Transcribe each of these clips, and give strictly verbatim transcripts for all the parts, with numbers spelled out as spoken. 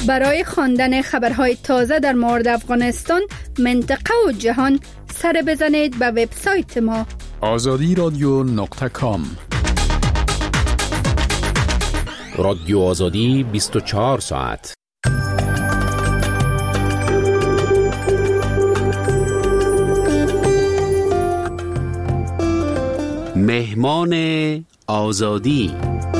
برای خواندن خبرهای تازه در مورد افغانستان، منطقه و جهان سر بزنید به وبسایت ما آزادی رادیو نقطه کام. رادیو آزادی بیست و چهار ساعت. مهمان آزادی.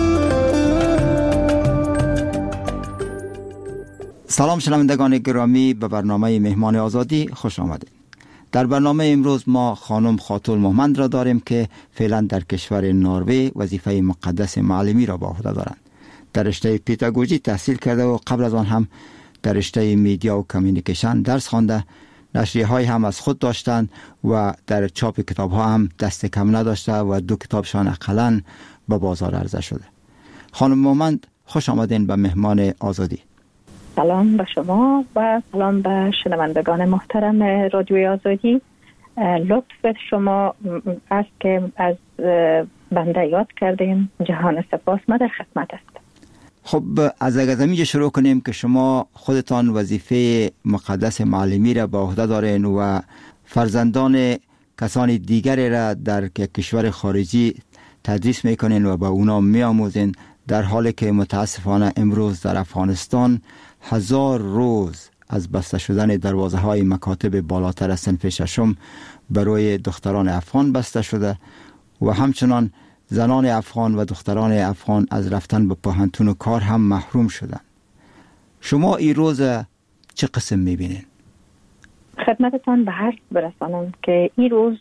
سلام شنوندگان گرامی، به برنامه مهمان آزادی خوش آمدید. در برنامه امروز ما خانم خاتون محمد را داریم که فعلا در کشور نروژ وظیفه مقدس معلمی را به عهده دارند. در رشته پداگوژی تحصیل کرده و قبل از آن هم در رشته میدیا و کمیونیکیشن درس خوانده. نشریه های هم از خود داشتند و در چاپ کتاب ها هم دست کم نداشته و دو کتابشان اقلاً به بازار عرضه شده. خانم محمد خوش آمدین به مهمان آزادی. سلام به شما و سلام به شنوندگان محترم رادیوی آزادی. لطف شما است که از بنده یاد کردیم. جهان سپاس، ما در خدمت است. خب از اگه شروع کنیم که شما خودتان وظیفه مقدس معلمی را به عهده دارین و فرزندان کسان دیگری را در کشور خارجی تدریس میکنین و به اونا میآموزین، در حالی که متاسفانه امروز در افغانستان هزار روز از بسته شدن دروازه های مکاتب بالاتر از صنف ششم برای دختران افغان بسته شده و همچنان زنان افغان و دختران افغان از رفتن به پوهنتون و کار هم محروم شدن. شما این روز چه قسم میبینین؟ خدمتتان به هر برسانم که این روز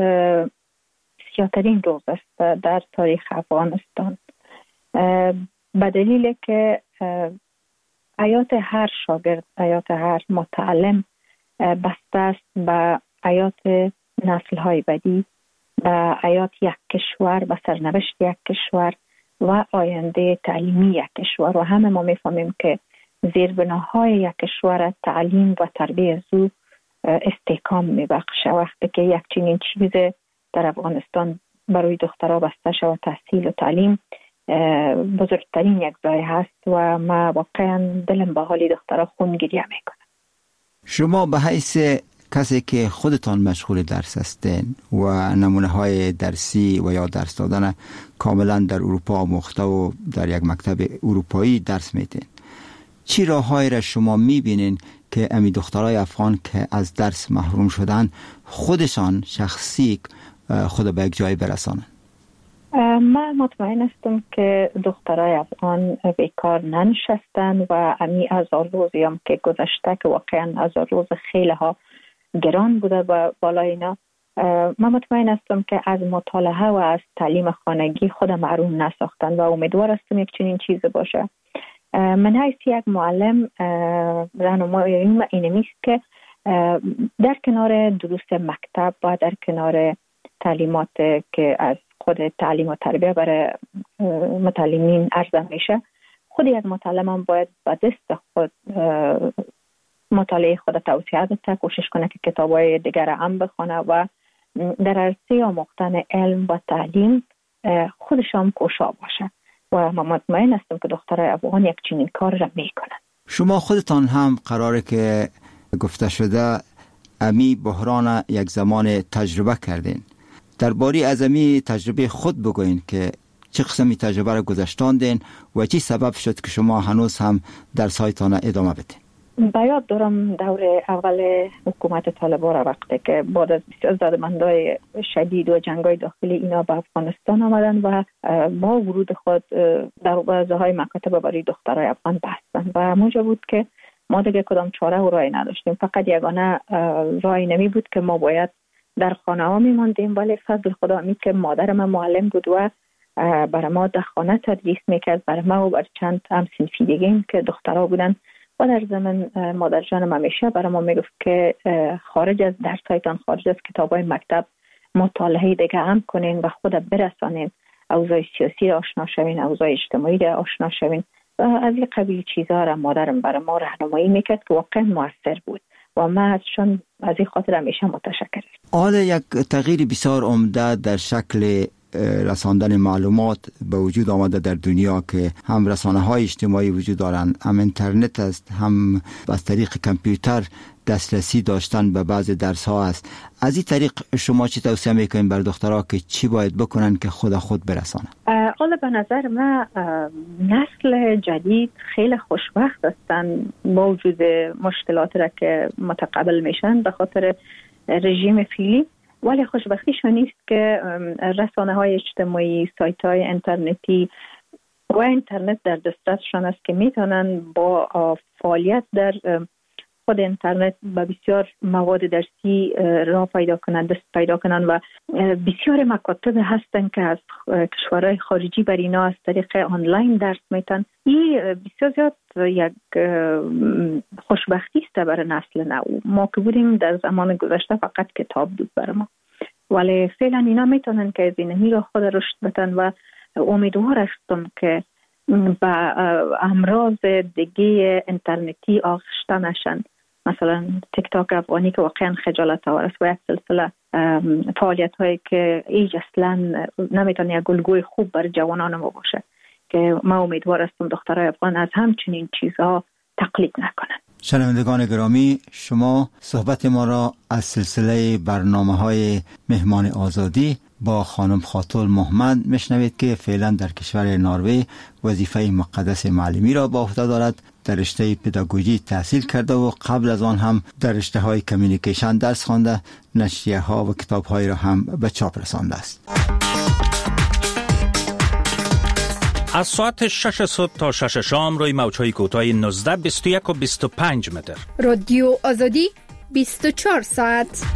سیاه‌ترین روز است در تاریخ افغانستان، به دلیل که حیات هر شاگرد، حیات هر متعلم بسته است به حیات نسل‌های بعدی، به حیات یک کشور، به سرنوشت یک کشور و آینده تعلیمی یک کشور. و همه ما میفهمیم که زیربناهای یک کشور تعلیم و تربیت زو استحکام میبخشه. وقتی که یک چنین چیز در افغانستان برای دخترها بسته شود، تحصیل و تعلیم بزرگترین یک ضایعه هست و ما واقعا دلم به حال دخترها خون گریه میکنم. شما به حیث کسی که خودتان مشغول درس هستین و نمونه های درسی و یا درس دادن کاملا در اروپا آموخته و در یک مکتب اروپایی درس میتین، چی راههایی را شما میبینین که امی دخترای افغان که از درس محروم شدن خودشان شخصی خود به یک جای برسانن؟ من مطمئن هستم که دخترای افغان بیکار ننشستن و امی هزار روزی هم که گذشته که واقعا هزار روز خیلی ها گران بوده با بالای اینا. من مطمئن هستم که از مطالعه و از تعلیم خانگی خود محروم نساختن و امیدوار هستم یک چنین چیز باشه. من حیث یک معلم راهنمایم اینمی است که در کنار دروس مکتب و در کنار تعلیمات که از خود تعلیم و تربیه برای متعلمین عرضه میشه، خود یک معلم هم باید با دست خود مطالعه خود توسعه بده، کوشش کنه که کتابای دیگر هم بخونه و در عرصه آموختن علم و تعلیم خودش هم کوشا باشه و من مطمئن هستم که دخترای افغان یک چنین کار را میکنن. شما خودتان هم قراره که گفته شده امی بحران یک زمان تجربه کردین. درباره از امی تجربه خود بگوین که چه قسمی تجربه را گذشتاندین و چی سبب شد که شما هنوز هم درس‌هایتان ادامه بدین؟ با یاد دارم دور اول حکومت طالبان را، وقتی که بعد از بسیار دادمندای شدید و جنگای داخلی اینا به افغانستان آمدن و با ورود خود دروازه‌های مکاتب برای دخترای افغان بستن و موجب بود که ما دیگه کدام چاره و راهی نداشتیم. فقط یگانه راهی نمی بود که ما باید در خانه ها میماندیم، ولی فضل خدا می که مادر من معلم بود و برای ما در خانه تدریس میکرد، برای ما و بر چند هم صنفی دیگه که دخترها بودن و در زمان مادر جانم همیشه برای ما میگفت که خارج از درسایتان، خارج از کتابای مکتب مطالعه دیگه هم کنین و خود برسانین، اوضاع سیاسی را آشنا شوین، اوضاع اجتماعی را آشنا شوین و از این قبیل چیزها را مادرم برای ما راهنمایی میکرد که واقعا موثر بود و ما ازشون از این خاطر همیشه متشکرم. حالا یک تغییر بسیار عمده در شکل رساندن معلومات به وجود آمده در دنیا که هم رسانه های اجتماعی وجود دارند، هم اینترنت است، هم از طریق کامپیوتر دسترسی داشتن به بعض درس ها است. از این طریق شما چی توصیه میکنین بر دخترها که چی باید بکنن که خود خود برسانن؟ حالا به نظر من نسل جدید خیلی خوشبخت هستن با وجود مشکلات را که متقبل میشن به خاطر رژیم فعلی، ولی خوشبختیشون نیست که رسانه های اجتماعی، سایت های اینترنتی و اینترنت در دسترسشان است که میتونن با فعالیت در خود اینترنت با بسیار مواد درسی راه پیدا کنند، دست پیدا کنند و بسیار مکاتب هستند که از کشورهای خارجی بر اینا از طریق آنلاین درس میتن. این بسیار زیاد یک خوشبختی است برای نسل نو. ما که بودیم در زمان گذشته فقط کتاب بود بر ما، ولی فعلا اینا میتونن که از این را خود رشد بدن و امیدوار هستم که با امراض دیگه اینترنتی آغشته نشن، مثلا تیک تاک افغانی که واقعا خجالت آور است و یک سلسله فعالیت هایی که ایج اصلا نمیتونه یک الگوی خوب برای جوانان ما باشه که ما امیدوار هستم دخترای افغان از همچنین چیزها تقلید نکنن. شنوندگان گرامی، شما صحبت ما را از سلسله برنامه های مهمان آزادی با خانم خاتون محمد میشنوید که فعلا در کشور نروژ وظیفه مقدس معلمی را به عهده دارد. در رشته پداگوژی تحصیل کرده و قبل از آن هم در رشته های کمیونیکیشن درس خوانده، نشریه ها و کتاب های را هم به چاپ رسانده است. از ساعت شش صبح تا شش شام روی موج‌های کوتاه نوزده، بیست و یک و بیست و پنج متر. رادیو آزادی بیست و چهار ساعت.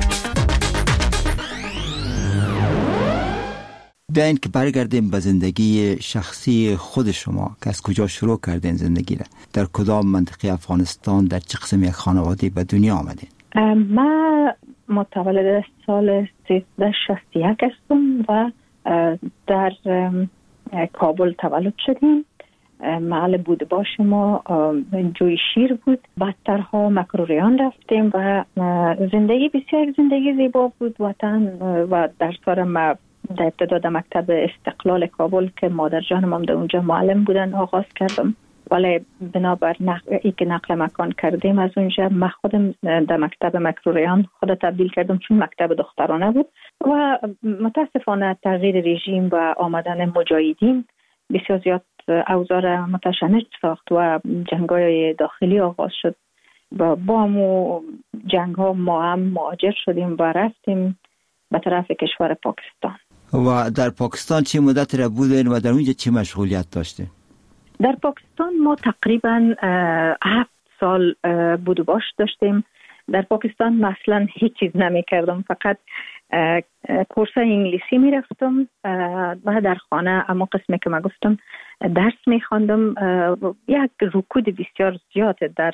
بیاین که برگردیم به زندگی شخصی خود شما که از کجا شروع کردین زندگی را؟ در کدام منطقه افغانستان، در چه قسم یک خانواده به دنیا آمدین؟ من متولد سال سیزده شصت و یک هستم و در کابل تولد شدیم. محل بود باش ما جوی شیر بود. بعدترها مکروریان رفتیم و زندگی بسیار زندگی زیبا بود. وطن و در سال ما در ابتدا در مکتب استقلال کابل که مادر جانم هم در اونجا معلم بودن آغاز کردم، ولی بنابر نقل ای که نقل مکان کردیم از اونجا من خودم در مکتب مکروریان خود تبدیل کردم چون مکتب دخترانه بود و متاسفانه تغییر رژیم و آمدن مجاهدین بسیار زیاد اوضاع متشنج ساخت و جنگ‌های داخلی آغاز شد و با همون جنگ ها ما هم مهاجر شدیم و رفتیم به طرف کشور پاکستان. و در پاکستان چه مدت را بودین و در اونجا چه مشغولیت داشتین؟ در پاکستان ما تقریبا هفت سال بود و باش داشتیم. در پاکستان مثلا هیچ چیز نمی کردم، فقط کورس انگلیسی می رفتم و در خانه اما قسمی که ما گفتم درس می خواندم. یک رکود بسیار زیاد در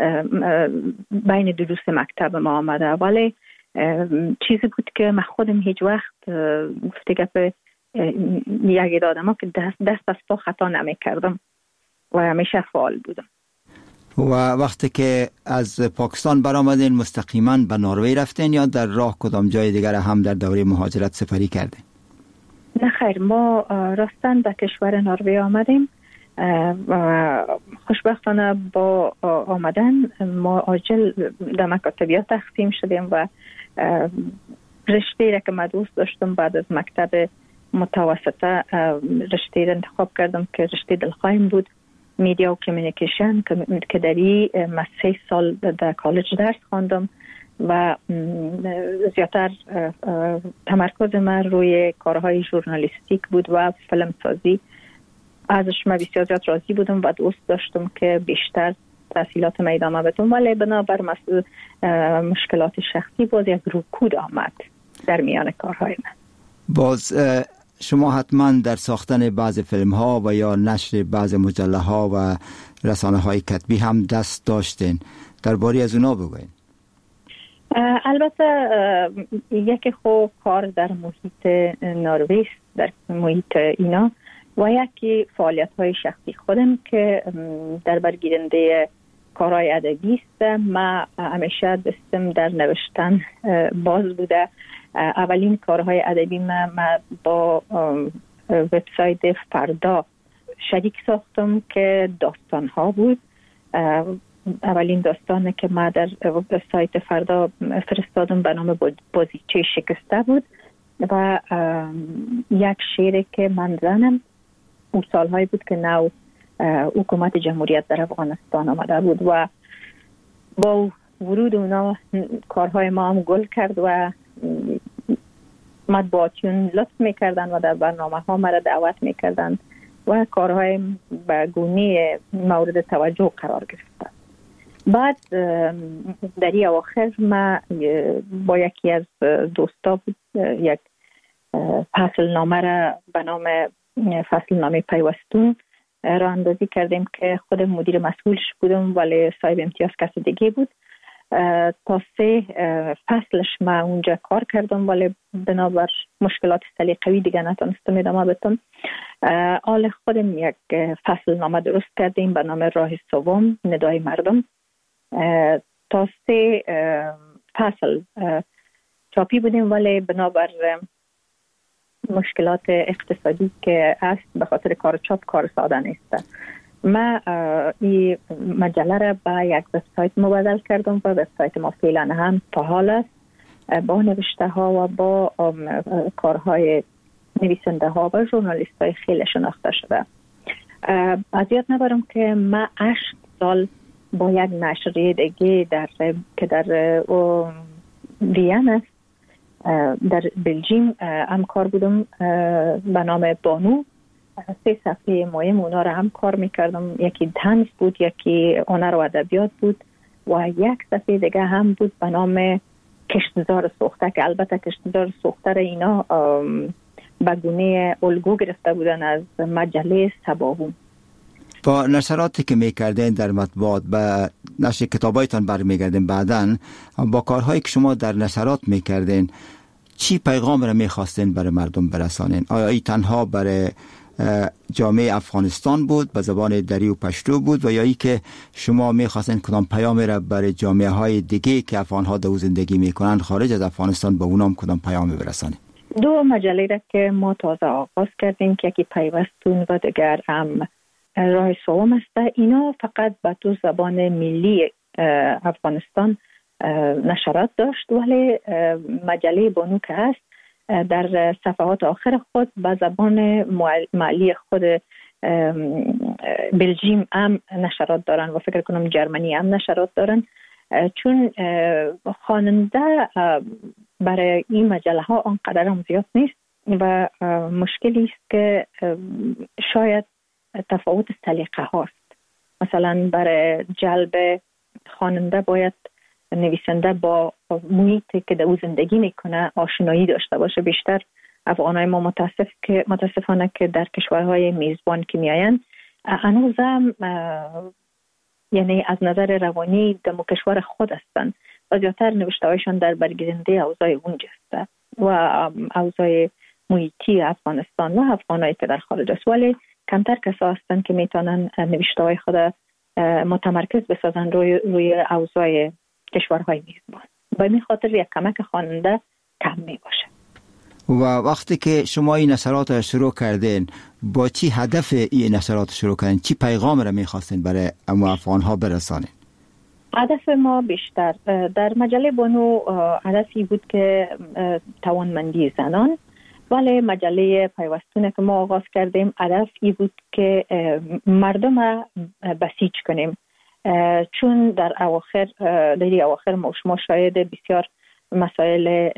بین دروس مکتب ما آمده، ولی چیزی بود که من خودم هیچ وقت گفته گفت یک آدم ها که دست, دست از پا خطا نمی کردم و همیشه فعال بودم. و وقتی که از پاکستان برآمدین مستقیما به نروژ رفتین یا در راه کدام جای دیگر هم در دوره مهاجرت سفری کردین؟ نه خیر، ما راستن به کشور نروژ آمدیم و خوشبختانه با آمدن ما عاجل در مکاتبیات تقسیم شدیم و رشته را که من دوست داشتم بعد از مکتب متوسطه رشته را انتخاب کردم که رشته دلخواهیم بود، میدیا و کمیونیکیشن، که در این من سه سال در کالج درس خواندم و زیادتر تمرکز من روی کارهای ژورنالیستیک بود و فیلمسازی. ازش من بسیار زیاد راضی بودم و دوست داشتم که بیشتر تحصیلات من ادامه بدم، ولی بنابر مشکلات شخصی باز یک رکود آمد در میان کارهای من. باز شما حتما در ساختن بعض فیلم ها و یا نشر بعض مجله ها و رسانه های کتبی هم دست داشتین، درباره از اونا بگوین. البته یکی خو کار در محیط نروژ، در محیط اینا، و یکی فعالیت های شخصی خودم که در برگیرنده کارهای ادبی است. من همیشه دستم در نوشتن باز بوده. اولین کارهای ادبی ما, ما با وبسایت فردا شریک ساختم که داستان ها بود. اولین داستانی که ما در وبسایت فردا فرستادم به نام بازیچه شکسته بود و یک شعری که من زنم اون سالهایی بود که نو حکومت جمهوریت در افغانستان آمده بود و با ورود اونا کارهای ما هم گل کرد و مطبوعاتیون لطف میکردن و در برنامه ها مرا دعوت میکردن و کارهای به گونه مورد توجه قرار گرفت. بعد در این اواخر ما با یکی از دوستا بود یک فصل نامه را به نام فصل نامه پیوستون را اندازی کردیم که خود مدیر مسئولش بودم ولی صاحب امتیاز کس دیگه بود. تا سه فصلش ما اونجا کار کردم ولی بنابر مشکلات سلیقه‌ای دیگه نتونستم ادامه بدم. حال خودم یک فصل نامه درست کردیم به نام راه سوم ندای مردم. تا سه فصل چاپی بودیم ولی بنابر مشکلات اقتصادی که است به خاطر کار چاپ کار ساده نیست. ما این مجله را به یک وبسایت مبادل کردم و وبسایت ما فعلا هم فعال است با نوشته ها و با کارهای نویسنده ها و ژورنالیست های خیلی شناخته شده. از یاد نبرم که ما هشت سال با یک نشریه دیگه در که در وین است در بلژیم هم کار بودم به نام بانو. سه صفحه مهم اونا رو هم کار میکردم. یکی طنز بود، یکی هنر و ادبیات بود و یک صفحه دیگه هم بود به نام کشتزار سوخته که البته کشتزار سوخته رو اینا به گونه الگو گرفته بودن از مجله صباحون. با نشراتی که میکردین در مطبوعات به نشر کتابایتان برمیگردین، بعداً با کارهایی که شما در نشرات میکردین چی پیغام را میخواستین برای مردم برسانین؟ آیا ای تنها برای جامعه افغانستان بود به زبان دری و پشتو بود و یا ای که شما میخواستین کدام پیام را برای جامعه های دیگه که افغانها در زندگی میکنن خارج از افغانستان به اونام کدام پیام برسانید؟ دو مجله را که ما تازه آغاز کردیم که یکی پیوستون و دیگر هم راه سوم است. اینا فقط به تو زبان ملی افغانستان نشرات داشت ولی مجله بانو که هست در صفحات آخر خود به زبان محلی خود بلژیم هم نشرات دارن و فکر کنم جرمنی هم نشرات دارن، چون خواننده برای این مجله ها آنقدر هم زیاد نیست و مشکلی است که شاید تفاوت سلیقه هاست. مثلا برای جلب خواننده باید نویسنده با محیطی که در او زندگی میکنه آشنایی داشته باشه. بیشتر افغانای ما متاسف که متاسفانه که در کشورهای میزبان که میاین هنوزم یعنی از نظر روانی در کشور خود هستن و زیادتر نوشته هایشان در برگیرنده اوضاع اونجا است و اوضاع محیطی افغانستان و افغانایی که در خارج است، ولی کمتر کسا هستن که میتونن نوشته های خود متمرکز بسازن روی روی اوضاع کشورهای میزبان. به این خاطر یک کمک خواننده کم می باشه. و وقتی که شما این نشرات را شروع کردین با چی هدف این نشرات شروع کردین؟ چی پیغام را میخواستین برای افغان ها برسانین؟ هدف ما بیشتر در مجله بانو هدفی بود که توانمندی زنان، ولی مجله پیوستونه که ما آغاز کردیم هدف ای بود که مردم را بسیج کنیم، چون در اواخر در اواخر ما شما شاید بسیار مسائل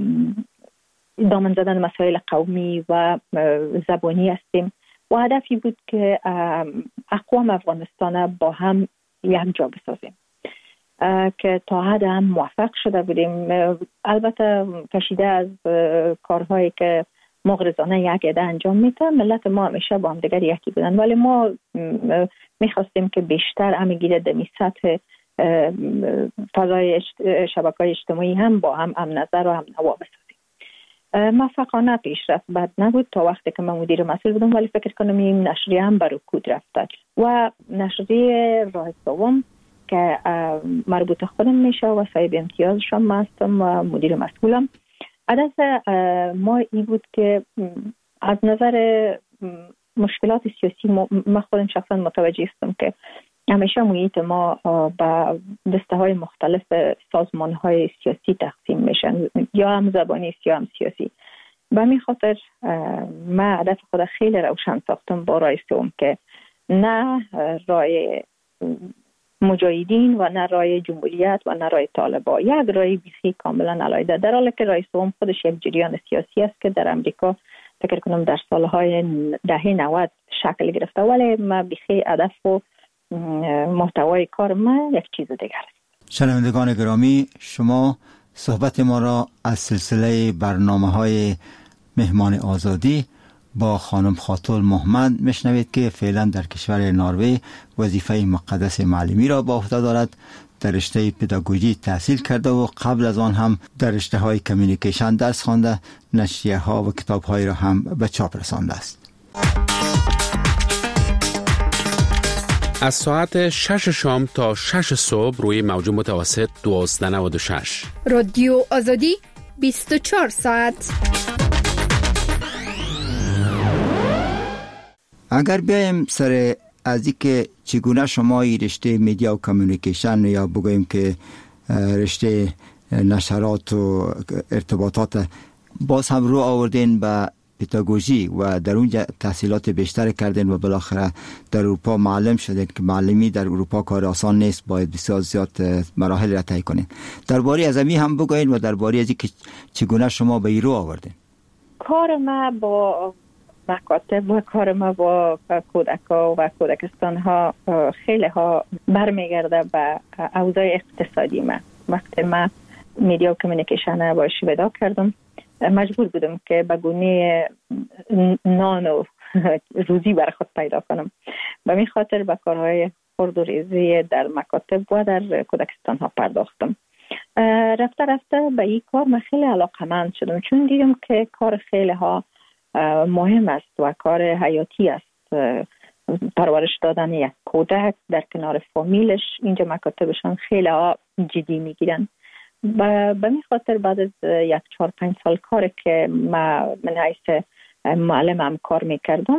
دامن زدن مسائل قومی و زبانی هستیم و هدفی بود که اقوام افغانستان با هم یک جا بسازیم که تا حد هم موفق شده بودیم. البته کشیده از کارهایی که مغرضانه یک عده انجام میده، ملت ما همیشه با هم دیگر یکی بودن، ولی ما میخواستیم که بیشتر همگی در سطح فضای شبکه‌های اجتماعی هم با هم هم نظر و هم نوا بسازیم. موفقانه پیش رفت، بد نبود تا وقتی که من مدیر مسئول بودم، ولی فکر کنم این نشریه هم بر رکود رفته و نشریه راه سوم که مربوط خودم میشه و صاحب امتیازشم هستم و مدیر مسئولم، هدف ما این بود که از نظر مشکلات سیاسی ما خودم شخصا متوجه هستم که همیشه محیط ما به دسته های مختلف سازمان های سیاسی تقسیم میشن، یا هم زبانی یا هم سیاسی. به همین خاطر ما هدف خود خیلی روشن ساختم با رای سوم که نه رای مجاهدین و نه رای جمهوریت و نه رای طالبان، یک رای بیخی کاملا علیحده، در حالی که رای سوم خودش یک جریان سیاسی است که در امریکا فکر کنم در سالهای دهه نود شکل گرفته، ولی ما بیخی هدف و محتوای کار ما یک چیز دیگر است. شنوندگان گرامی، شما صحبت ما را از سلسله برنامه های مهمان آزادی با خانم خاتون محمد میشنوید که فعلا در کشور نروژ وظیفه مقدس معلمی را با عهده دارد. در رشته پداگوژی تحصیل کرده و قبل از آن هم در رشته های کمیونیکیشن درس خوانده، نشریه ها و کتاب های را هم به چاپ رسانده است. از ساعت شش شام تا شش صبح روی موج متوسط دوازده نود و شش رادیو آزادی بیست و چهار ساعت. اگر بیایم سر از اینکه چگونه شما این رشته میدیا و کمیونیکیشن یا بگوییم که رشته نشرات و ارتباطات باز هم رو آوردین به پداگوژی و در اونجا تحصیلات بیشتر کردین و بالاخره در اروپا معلم شدین که معلمی در اروپا کار آسان نیست، باید بسیار زیاد مراحل را طی کنین. درباره از امی هم بگوین و درباره از اینکه چگونه شما به این رو آوردین. کار ما با مکاتب و کار ما با کودک‌ها و کودکستان ها خیلی ها برمیگرده به اوضاع اقتصادی ما. وقتی ما میدیا و کمیونیکیشن با شویدا کردم، مجبور بودم که به گونه نان و روزی برای خود پیدا کنم. به این خاطر به کارهای خرد و ریزی در مکاتب و در کودکستان ها پرداختم. رفته رفته به این کار من خیلی علاقه‌مند شدم، چون دیدم که کار خیلی ها مهم است و کار حیاتی است. پرورش دادن یک کودک در کنار فامیلش، اینجا مکاتبشان خیلی ها جدی میگیرن. به این خاطر بعد از یک چهار پنج سال کار که ما من حیث معلم هم کار میکردم،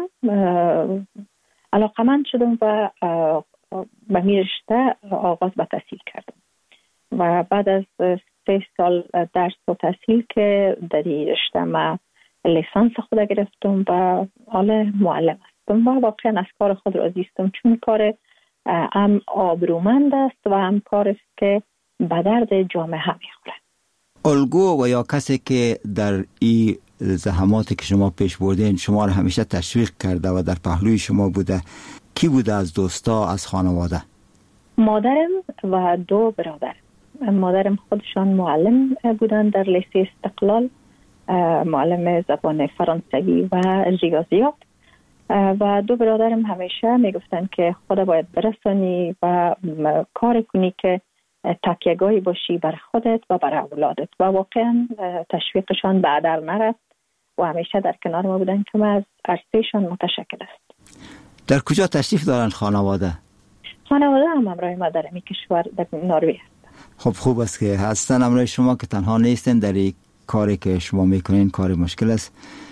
علاقمند شدم و به می رشته آغاز به تحصیل کردم و بعد از سه سال درس و تحصیل که در این رشته ما لیسانس خود گرفتم و حالا معلم هستم و واقعا از کار خود راضی هستم، چون کار هم آبرومند است و هم کار است که به درد جامعه میخوره. الگو و یا کسی که در این زحماتی که شما پیش بردین شما را همیشه تشویق کرده و در پهلوی شما بوده، کی بوده از دوستا، از خانواده؟ مادرم و دو برادر. مادرم خودشان معلم بودن در لیسه استقلال، معلم زبان فرانسوی و ریاضیات، و دو برادرم همیشه میگفتن که خدا باید برسانی و کار کنی که تکیه‌گاهی باشی بر خودت و بر اولادت، و واقعا تشویقشان به هدر نرفت و همیشه در کنار ما بودن که ما از عرصهشان متشکر است. در کجا تشریف دارن خانواده؟ خانواده هم همراه ما در این کشور در نروژ هستن. خب خوب است که هستن همراه شما، که تنها نیستن در این کاری که شما میکنین. کار مشکل است.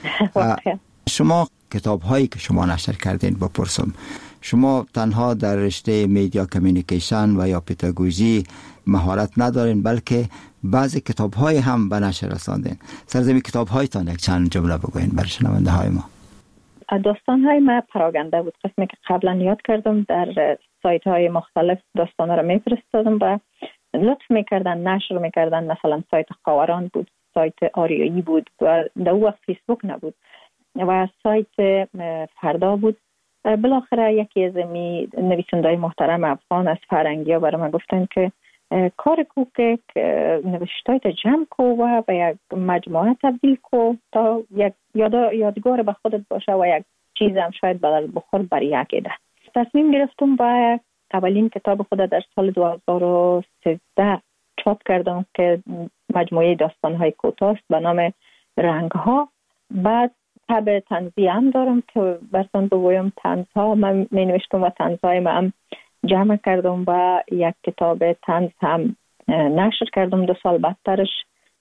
شما کتاب هایی که شما نشر کردین بپرسم، شما تنها در رشته میدیا کمیونیکیشن و یا پداگوژی مهارت ندارین، بلکه بعضی کتاب های هم به نشر رساندین. سرزمین کتاب هایتان یک چند جمله بگوین برای شنونده های ما. داستان های ما پراگنده بود، قسمی که قبلا یاد کردم در سایت های مختلف داستان ها رو میفرستادم و لطف میکردن نشر میکردن. مثلا سایت خاوران بود، سایت آریایی بود و در اون وقت فیسبوک نبود و سایت فردا بود. بالاخره یکی از می نویسنده‌های محترم افغان از فرنگیا برای من گفتن که کار کو که نوشتایت جمع کو و به یک مجموعه تبدیل کو تا یک یاد یادگار به خودت باشه و یک چیز هم شاید بدل بخور برای یک ایده. تصمیم گرفتم و اولین کتاب خود در سال دو هزار و سیزده چاپ کردم که مجموعه داستان‌های کوتاه است به نام رنگ‌ها. بعد تب طنزی هم دارم که براتون بگویم طنزها من می نوشتم و طنزهای من هم جمع کردم و یک کتاب طنز هم نشر کردم. دو سال بعدترش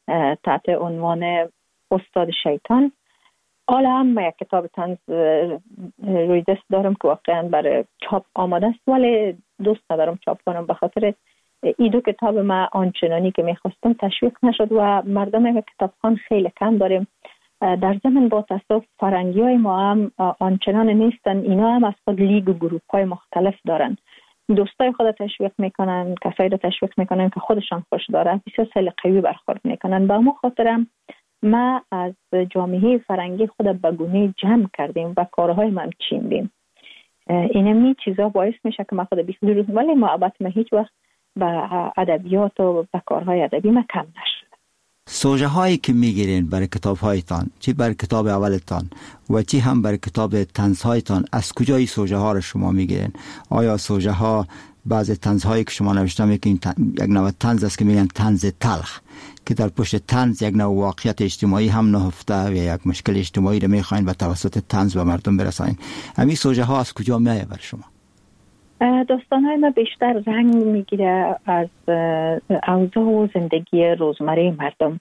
تحت عنوان استاد شیطان. حالا هم یک کتاب طنز روی دست دارم که واقعا برای چاپ آماده است، ولی دوست ندارم چاپ کنم به خاطر این دو کتاب ما آنچنانی که میخواستم تشویق نشد و مردم کتابخوان خیلی کم داریم. در ضمن با تاسف فرنگی های ما هم آنچنان نیستن، اینا هم از خود لیگ و گروپ های مختلف دارن، دوستای خود تشویق میکنن، کسایی رو تشویق میکنن که خودشان خوش دارن، بسیار خیلی قوی برخورد میکنن. با ما خاطرم ما از جامعه فرنگی خود به گونه جمع کردیم و کارهای ما هم چیندیم. اینمی چیزا باعث میشه که ما خود بیخ دروز، ولی محبت ما هیچ وقت به ادبیات و به کارهای ادبی ما کم نشد. سوژه هایی که میگیرین برای کتاب هایتان، چی برای کتاب اولتان و چی هم برای کتاب طنز هایتان، از کجای سوژه ها رو شما میگیرین؟ آیا سوژه ها بعضی طنز هایی که شما نوشته میکنین یک نوع طنز است که میگن طنز تلخ، که در پشت طنز یک نوع واقعیت اجتماعی هم نهفته و یک مشکل اجتماعی رو میخواین به توسط طنز به مردم برسانین، همین سوژه ها از کجا میاد برای شما؟ داستان های ما بیشتر رنگ میگیره از اوضاع و زندگی روزمره مردم.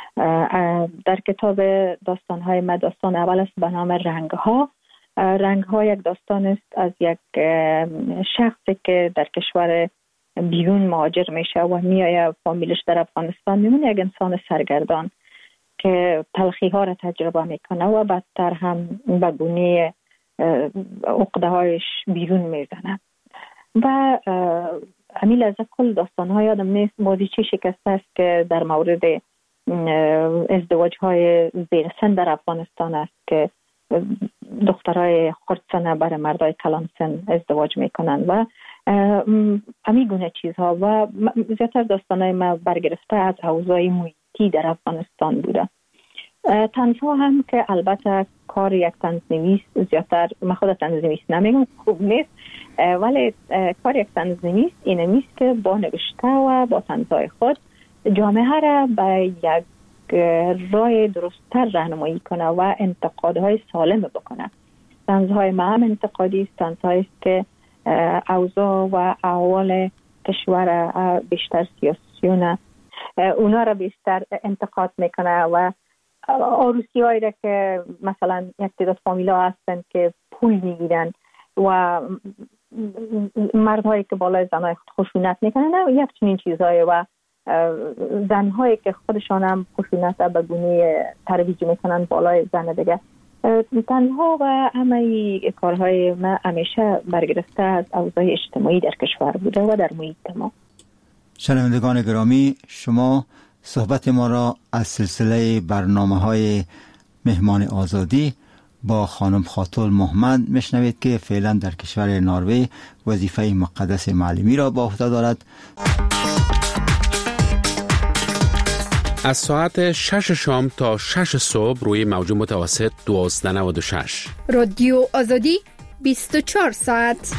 در کتاب داستان های ما داستان اول است به نام رنگ ها. رنگ ها یک داستان است از یک شخصی که در کشور بیرون مهاجر میشه و میایه فامیلش در افغانستان میمونه، یک انسان سرگردان که تلخی ها را تجربه میکنه و بدتر هم به گونه عقده هایش بیرون میزنه و امیل از کل داستان های آدم نیست. بازیچه شکسته است که در مورد ازدواج های زیر سن در افغانستان است که دخترای خردسنه برای مردای کلان سن ازدواج میکنن و امی گونه چیزها و زیادتر داستان های ما برگرفته از اوضاع محیطی در افغانستان بوده. طنزها هم که البته کار یک طنز نویس، زیادتر من خود طنز نویس نمیگم خوب نیست، ولی کار یک طنز نویس این نیست که با نوشته و با طنزهای خود جامعه را به یک راه درست‌تر راهنمایی کنه و انتقادهای سالم بکنه. طنزهای ما هم انتقادی است، طنزهایی است که اوضاع و احوال کشور بیشتر سیاسیونه اونا را بیشتر انتقاد میکنه و عروسی هایی را که مثلا یک تعداد فامیلا هستن که پول میگیرن و مردهایی که بالای زنهای خود خشونت میکنن و یک چنین چیزهایی و زنهایی که خودشان هم خشونت به گونه ترویج میکنن بالای زن دیگه. تنها و همه کارهای ما همیشه برگرفته از اوضاع اجتماعی در کشور بوده و در محیط ما. شنوندگان گرامی، شما صحبت ما را از سلسله برنامه‌های مهمان آزادی با خانم خاتون محمد میشنوید که فعلا در کشور نروژ وظیفه مقدس معلمی را به عهده دارد. از ساعت شش شام تا شش صبح روی موج متوسط دوازده نود و شش. رادیو آزادی بیست و چهار ساعت.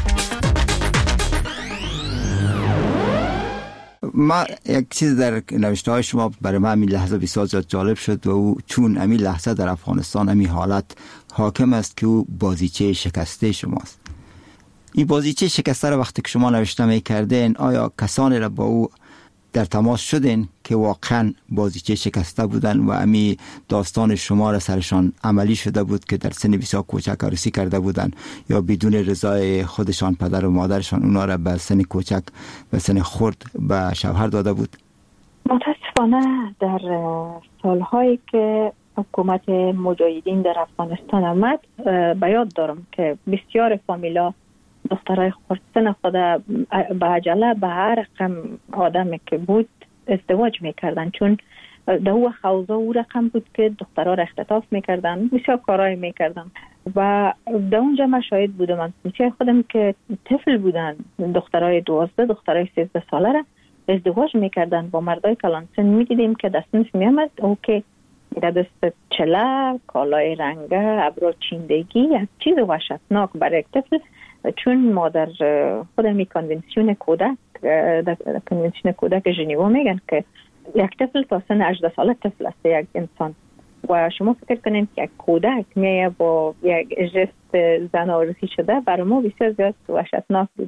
ما یک چیز در نوشته های شما برای من همین لحظه بسیار جالب شد و او چون همین لحظه در افغانستان همین حالت حاکم است که او بازیچه شکسته شماست. این بازیچه شکسته را وقتی که شما نوشته می کردین، آیا کسانی را با او در تماس شدین که واقعا بازیچه شکسته بودن و امی داستان شما را سرشان عملی شده بود که در سن بسیار کوچک عروسی کرده بودن یا بدون رضای خودشان پدر و مادرشان اونا را به سن کوچک به سن خرد به شوهر داده بود؟ متاسفانه در سالهایی که حکومت مجاهدین در افغانستان آمد به یاد دارم که بسیار فامیلا دخترای خردسن خود به عجله به هر رقم آدمی که بود ازدواج میکردن، چون در او خوضا او رقم بود که دخترها را اختطاف میکردن، بسیار کارهای میکردن و در اونجا من شاهد بودم. من بسیار خودم که طفل بودن، دخترای دوازده دخترای سیزده ساله را ازدواج میکردن با مردای کلانسن. میدیدیم که دستنش میامد او که در دست چله، کالای رنگه، ابرو چیندگی، یک چیز وحشتناک برای یک طفل، چون مادر خودم می کنونسیون کودک در کنونسیون کودک ژنوا میگن که یک طفل تا سن هجده ساله طفل است یک انسان و شما فکر کنید که یک کودک میایه با یک جست زن عروسی شده، برای ما بسیار زیاد وحشتناک بود.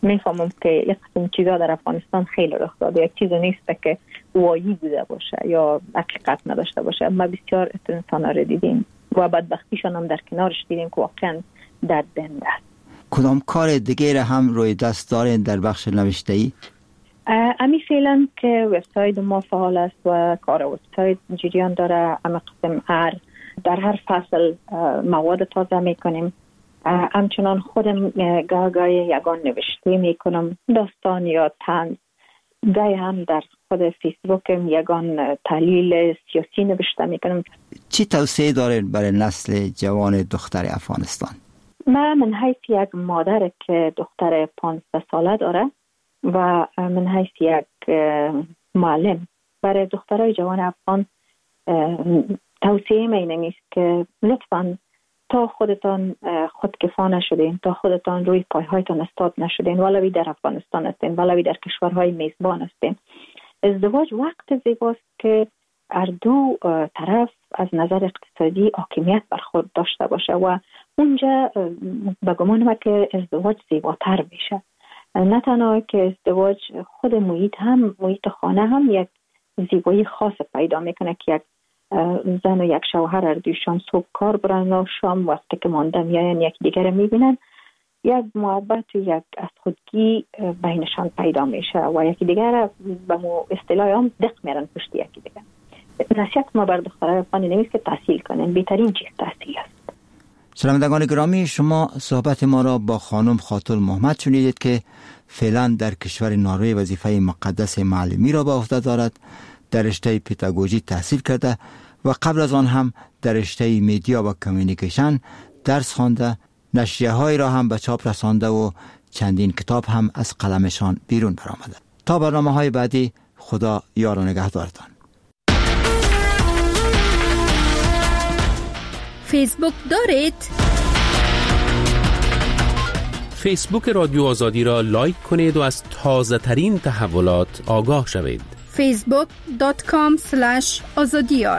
میفهمم که یک قسم چیزا در افغانستان خیلی رخ داده. یک چیز نیست که وایی بوده باشه یا حقیقت نداشته باشه. ما بسیار انسانا رو دیدیم و بدبختیشان هم در کنارش دیدیم که واقعا دردنده است. کدام کار دیگه هم روی دست دارین در بخش نوشته‌ای؟ امی فعلا که وبسایت ما فعال است و کار وبسایت جریان داره. اما قسم هر در هر فصل مواد تازه میکنیم. همچنان خودم گاه گاه یگان نوشته میکنم، داستان یا طنز. گاهی هم در خود فیسبوکم یگان تحلیل سیاسی نوشته میکنم. چی توصیه دارید برای نسل جوان دختر افغانستان؟ من من حیث یک مادر که دختر پانزده ساله داره و من حیث یک معلم برای دخترای جوان افغان توصیه می نمیست که لطفاً تا خودتان خودکفا نشدین، تا خودتان روی پایهایتان استاد نشدین، ولوی در افغانستان هستین ولوی در کشورهای میزبان هستین. ازدواج وقت زیباست که هر دو طرف از نظر اقتصادی حاکمیت بر خود داشته باشه و اونجا به گمان من که ازدواج زیباتر میشه. نه تنها که ازدواج خود محیط هم محیط خانه هم یک زیبایی خاص پیدا میکنه که یک زن و یک شوهر هر دویشان صبح کار برن و شام وقتی که مانده میاین یک دیگر میبینن، یک محبت و یک از خودگی بینشان پیدا میشه و یکی دیگر به مو اصطلاح هم دق میرن پشت یکی دیگر. نصیحت ما بر دخترای افغانی نمیست که تحصیل کنن، بهترین چیز تحصیل است. شنوندگان گرامی، شما صحبت ما را با خانم خاتون محمد شنیدید که فعلا در کشور نروژ وظیفه مقدس معلمی را به عهده دارد. در رشته پداگوژی تحصیل کرده و قبل از آن هم در رشته میدیا و کمیونیکیشن درس خوانده، نشریه‌های را هم به چاپ رسانده و چندین کتاب هم از قلمشان بیرون برآمده. تا برنامه‌های بعدی، خدا یار و نگهدارتان. فیسبوک دارید؟ فیسبوک رادیو آزادی را لایک کنید و از تازه ترین تحولات آگاه شوید. فیسبوک دات کام سلش آزادیار.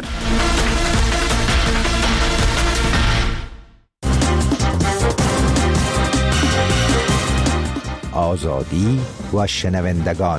آزادی و شنوندگان.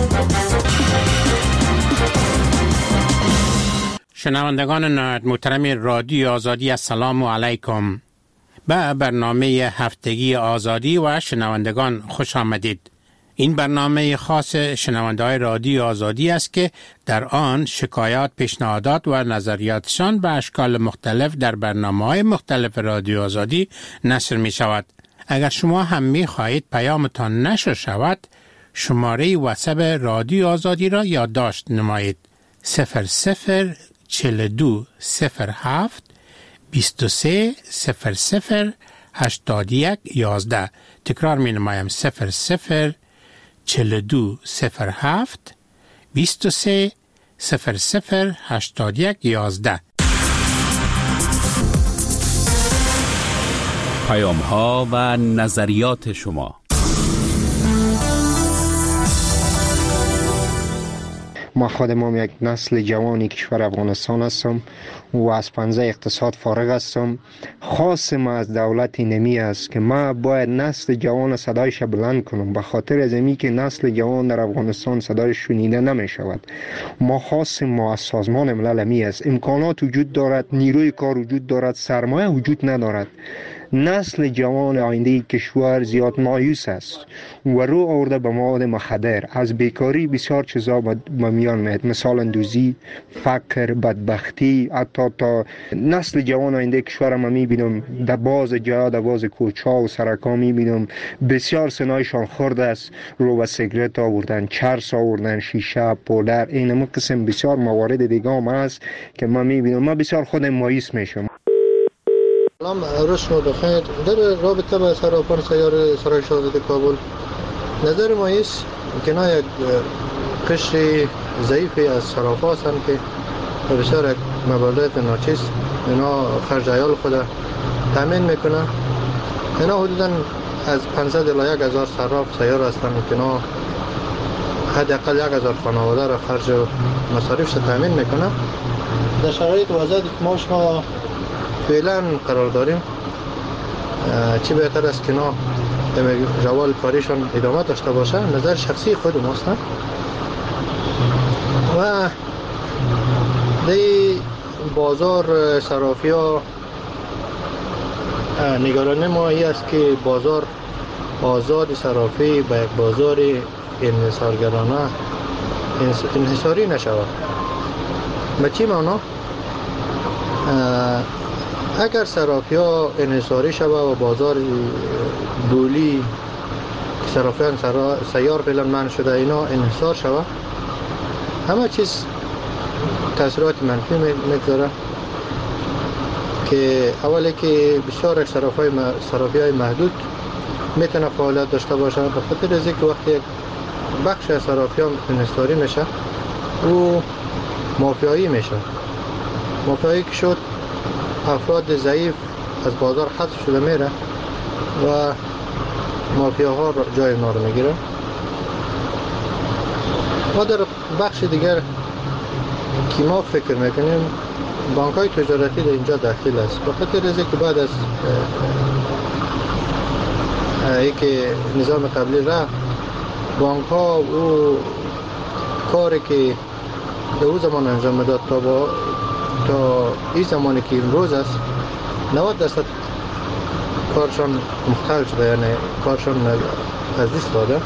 شنوندگان محترم رادیو آزادی، السلام علیکم. به برنامه هفتگی آزادی و شنوندگان خوش آمدید. این برنامه خاص شنونده‌های رادیو آزادی است که در آن شکایات، پیشنهادات و نظریاتشان به اشکال مختلف در برنامه‌های مختلف رادیو آزادی نشر می شود. اگر شما هم می خواهید پیامتان نشر شود، شماره واتساپ رادیو آزادی را یادداشت نمایید: صفر صفر چهل و دو صفر هفت بیست و سه صفر صفر هشتاد و یک یازده. تکرار می نمایم: صفر صفر چهل و دو صفر هفت بیست و سه صفر صفر هشتاد و یک یازده. پیام ها و نظریات شما. ما خودم یک نسل جوانی کشور افغانستان هستم و از پنجه اقتصاد فارغ هستم. خاص ما از دولت نمی است که ما باید نسل جوان صدایش بلند کنم، به خاطر از اینکه که نسل جوان در افغانستان صدایش شنیده نمی شود. ما خاص ما از سازمان ملل می است. امکانات وجود دارد، نیروی کار وجود دارد، سرمایه وجود ندارد. نسل جوان آینده کشور زیاد مایوس است و رو آورده به مواد مخدر. از بیکاری بسیار چیزا به میان میاد، مثلا دوزی، فقر، بدبختی. حتی تا نسل جوان آینده کشور ما میبینم در باز جا، در باز کوچا و سرکا میبینم بسیار سنایشان خورده است. رو به سیگرت آوردن، چرس آوردن، شیشه، پودر، این قسم بسیار موارد دیگه هم هست که ما میبینم. ما بسیار خودم مایوس میشم. سلام، روز شما بخیر. در رابطه با صرافان سیار سرای شاهزاده کابل، نظر ما است که نه یک قشر ضعیفی از صرافا هستند که بسیار یک مبالغ ناچیز اینا خرج عیال خود تامین میکنه. اینا حدودا از پانصد الی یک هزار صراف سیار هستند که اینا حداقل یک هزار خانواده را خرج و مصارفش تامین میکنه. در شرایط وضعیت که ما شما فعلا قرار داریم، چی بهتر است که نا روال کاریشان ادامه داشته باشه، نظر شخصی خود ماست. و دی بازار صرافی ها نگرانی ما ای است که بازار آزاد صرافی به یک بازار انحصارگرانه انحصاری نشود. به چی معنا؟ اگر صرافی ها انحصاری شود و بازار دولی صرافیان سیار فعلا منع شده اینا انحصار شود، همه چیز تاثیرات منفی میگذاره که اولی که بسیار صرافی های محدود میتونه فعالیت داشته باشه، به خاطر از اینکه وقتی یک بخش از صرافیان انحصاری میشه او مافیایی میشه. مافیایی که شد افراد ضعیف از بازار حذف شده میره و مافیاها جای اونا رو میگیره. ما در بخش دیگر که ما فکر میکنیم بانک های تجارتی در اینجا داخل است، به خاطر از اینکه بعد از اینکه نظام قبلی رفت بانک ها او کاری که در او زمان انجام میداد تا با تا این زمانی که امروز است نود درصد کارشان مختل شده، یعنی کارشان از دست داده.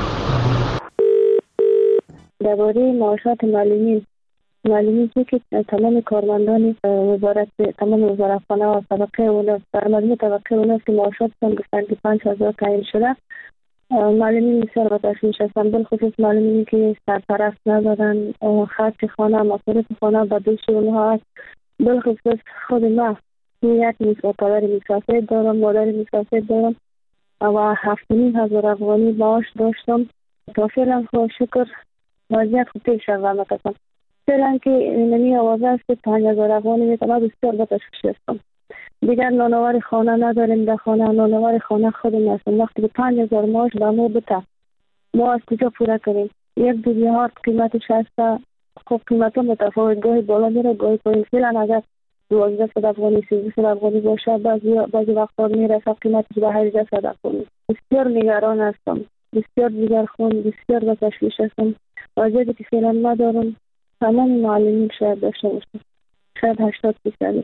درباره معاشات معلمین معلمین که تمام کارمندان وزارت تمام وزارتخانه و طبقه اول در مجموع طبقه اول که معاشاتشان گفتن که پنج هزار تعیین شده، معلمین بسیار با تشویش هستند، بالخصوص معلمینی که سرپرست ندارن، خرج خانه مصارف خانه به دوش اونها است. بالخصوص خود ما یک میسا پدر میسافر دارم، مادر میسافر دارم و هفت نیم هزار افغانی معاش داشتم. تا فعلا خدا شکر وضعیت خوب پیش رفت میکنم. فعلا که نمی آوازه است که پنج هزار افغانی میتونم، بسیار با تشویش هستم. دیگر نانوار خانه نداریم، در خانه نانوار خانه خودم هستم. وقتی که پنج هزار معاش به ما بده ما از کجا پورا کنیم؟ یک دو بیهار قیمتش هست، خب قیمت ها متفاوت، گاهی بالا میره گاهی پایین. فعلا اگر دوازده صد افغانی سیزده صد افغانی باشه بعضی بعضی وقتا میرسه قیمتش به هجده صد افغانی. بسیار نگران هستم، بسیار جگرخون، بسیار با تشویش هستم. وضعیتی که فعلا ندارم تمام معلمین شاید داشته باشم، شاید هشتاد درصد.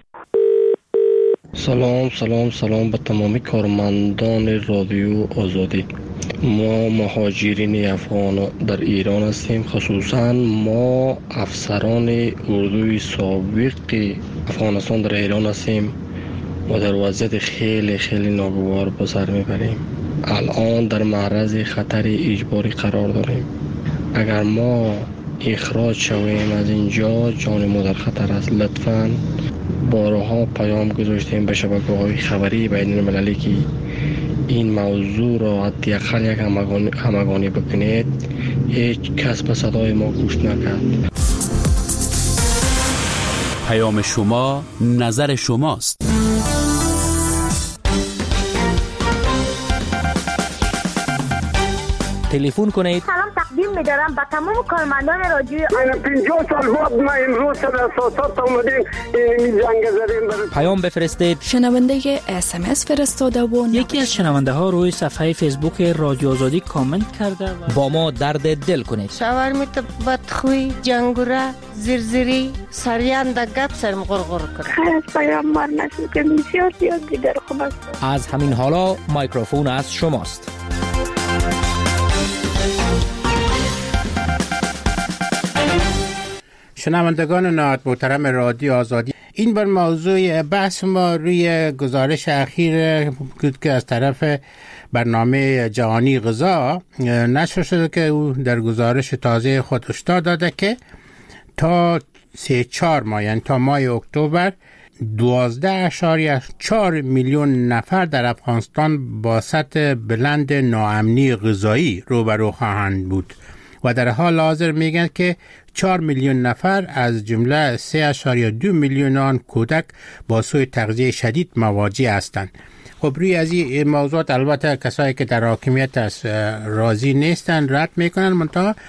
سلام سلام سلام به تمامی کارمندان رادیو آزادی. ما مهاجرین افغان در ایران هستیم، خصوصا ما افسران اردوی سابق افغانستان در ایران هستیم و در وضعیت خیلی خیلی ناگوار به سر میبریم. الان در معرض خطر اجباری قرار داریم. اگر ما اخراج شویم از اینجا جان ما در خطر است. لطفاً بارها پیام گذاشتیم به شبکه‌های خبری بین المللی که این موضوع را حداقل یک همگانی, همگانی بکنید. هیچ کس به صدای ما گوش نکرد. پیام شما نظر شماست. تلفن کنید. سلام تقدیم می‌دارم به تمام کارمندان رادیو. من پنجاه سال بعد ما امروز سر اساسات اومدیم این جنگ زدیم. پیام بفرستید. شنونده اس ام اس فرستاده و یکی از شنونده ها روی صفحه فیسبوک رادیو آزادی کامنت کرده و با ما درد دل کنید. شاورمیت بدخوی، جنگوره، زرزری، سریان در گپ سرم غرغر کرد. خیلی از پیام مار نشد که بسیار زیاد دیگر خوب است. از همین حالا میکروفون از شماست. شنوندگان نهایت محترم رادیو آزادی، این بر موضوع بحث ما روی گزارش اخیر بود که از طرف برنامه جهانی غذا نشر شده که او در گزارش تازه خود هشدار داده که تا سه چهار ماه، یعنی تا ماه اکتبر، دوازده اشاریه چهار میلیون نفر در افغانستان با سطح بلند ناامنی غذایی روبرو خواهند بود و در حال حاضر میگن که چهار میلیون نفر از جمله سه اشاریه دو میلیون آن کودک با سوء تغذیه شدید مواجه هستند. خب روی از این موضوعات البته کسایی که در حاکمیت از راضی نیستن رد میکنن، منتها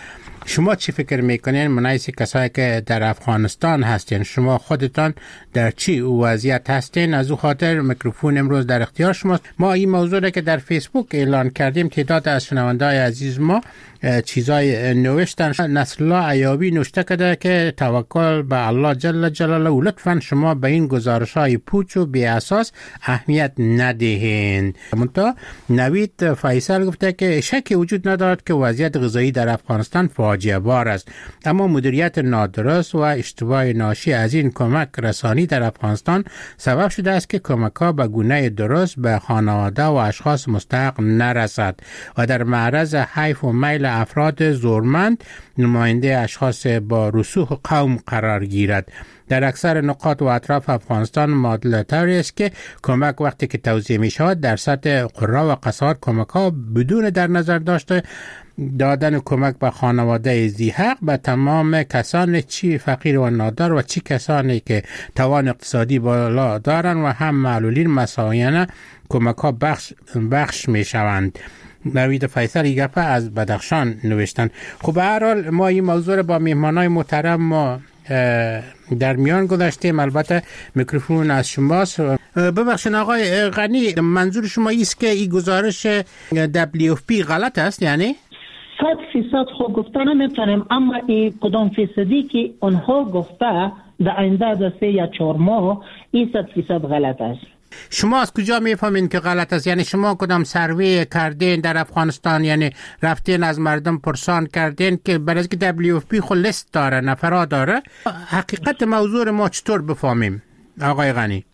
شما چی فکر میکنین منایسی کسایی که در افغانستان هستین؟ شما خودتان در چی وضعیت هستین؟ از او خاطر میکروفون امروز در اختیار شماست. ما این موضوع را که در فیسبوک اعلان کردیم، تعداد از شنونده‌های عزیز ما چیزای نوشتن. نصرالله ایابی نوشته کرده که توکل به الله جل جلاله، لطفاً شما به این گزارش‌های پوچ و بی اساس اهمیت ندهین. منتها نوید فیصل گفته که شکی وجود ندارد که وضعیت غذایی در افغانستان فاجعه بار است، اما مدیریت نادرست و اشتباه ناشی از این کمک رسانی در افغانستان سبب شده است که کمک‌ها به گونه درست به خانواده و اشخاص مستحق نرسد و در معرض حیف و میل افراد زورمند نماینده اشخاص با رسوخ قوم قرار گیرد. در اکثر نقاط و اطراف افغانستان معادله طوری است که کمک وقتی که توزیع می شود در سطح قرا و قصار کمک ها بدون در نظر داشته دادن کمک به خانواده ذی حق به تمام کسان چی فقیر و نادار و چی کسانی که توان اقتصادی بالا دارند و هم معلولین مساویانه کمک ها بخش, بخش می شوند. نوید فیصل گپه از بدخشان نوشتن. خب به هر حال ما این موضوع با میهمانای محترم ما در میان گذاشتیم. البته میکروفون از شماست. ببخشید آقای غنی، منظور شما ایست که این گزارش دبلیو اف پی غلط است؟ یعنی صد فیصد خوب گفته نمیتونیم، اما این کدام فیصدی که اونها گفته در آینده از سه یا چهار ماه این صد فیصد غلط است. شما از کجا میفهمین که غلط است؟ یعنی شما کدام سروی کردین در افغانستان؟ یعنی رفتین از مردم پرسان کردین که برای که دبلیو اف پی خود لیست داره، نفرات داره؟ حقیقت موضوع ما چطور بفهمیم آقای غنی؟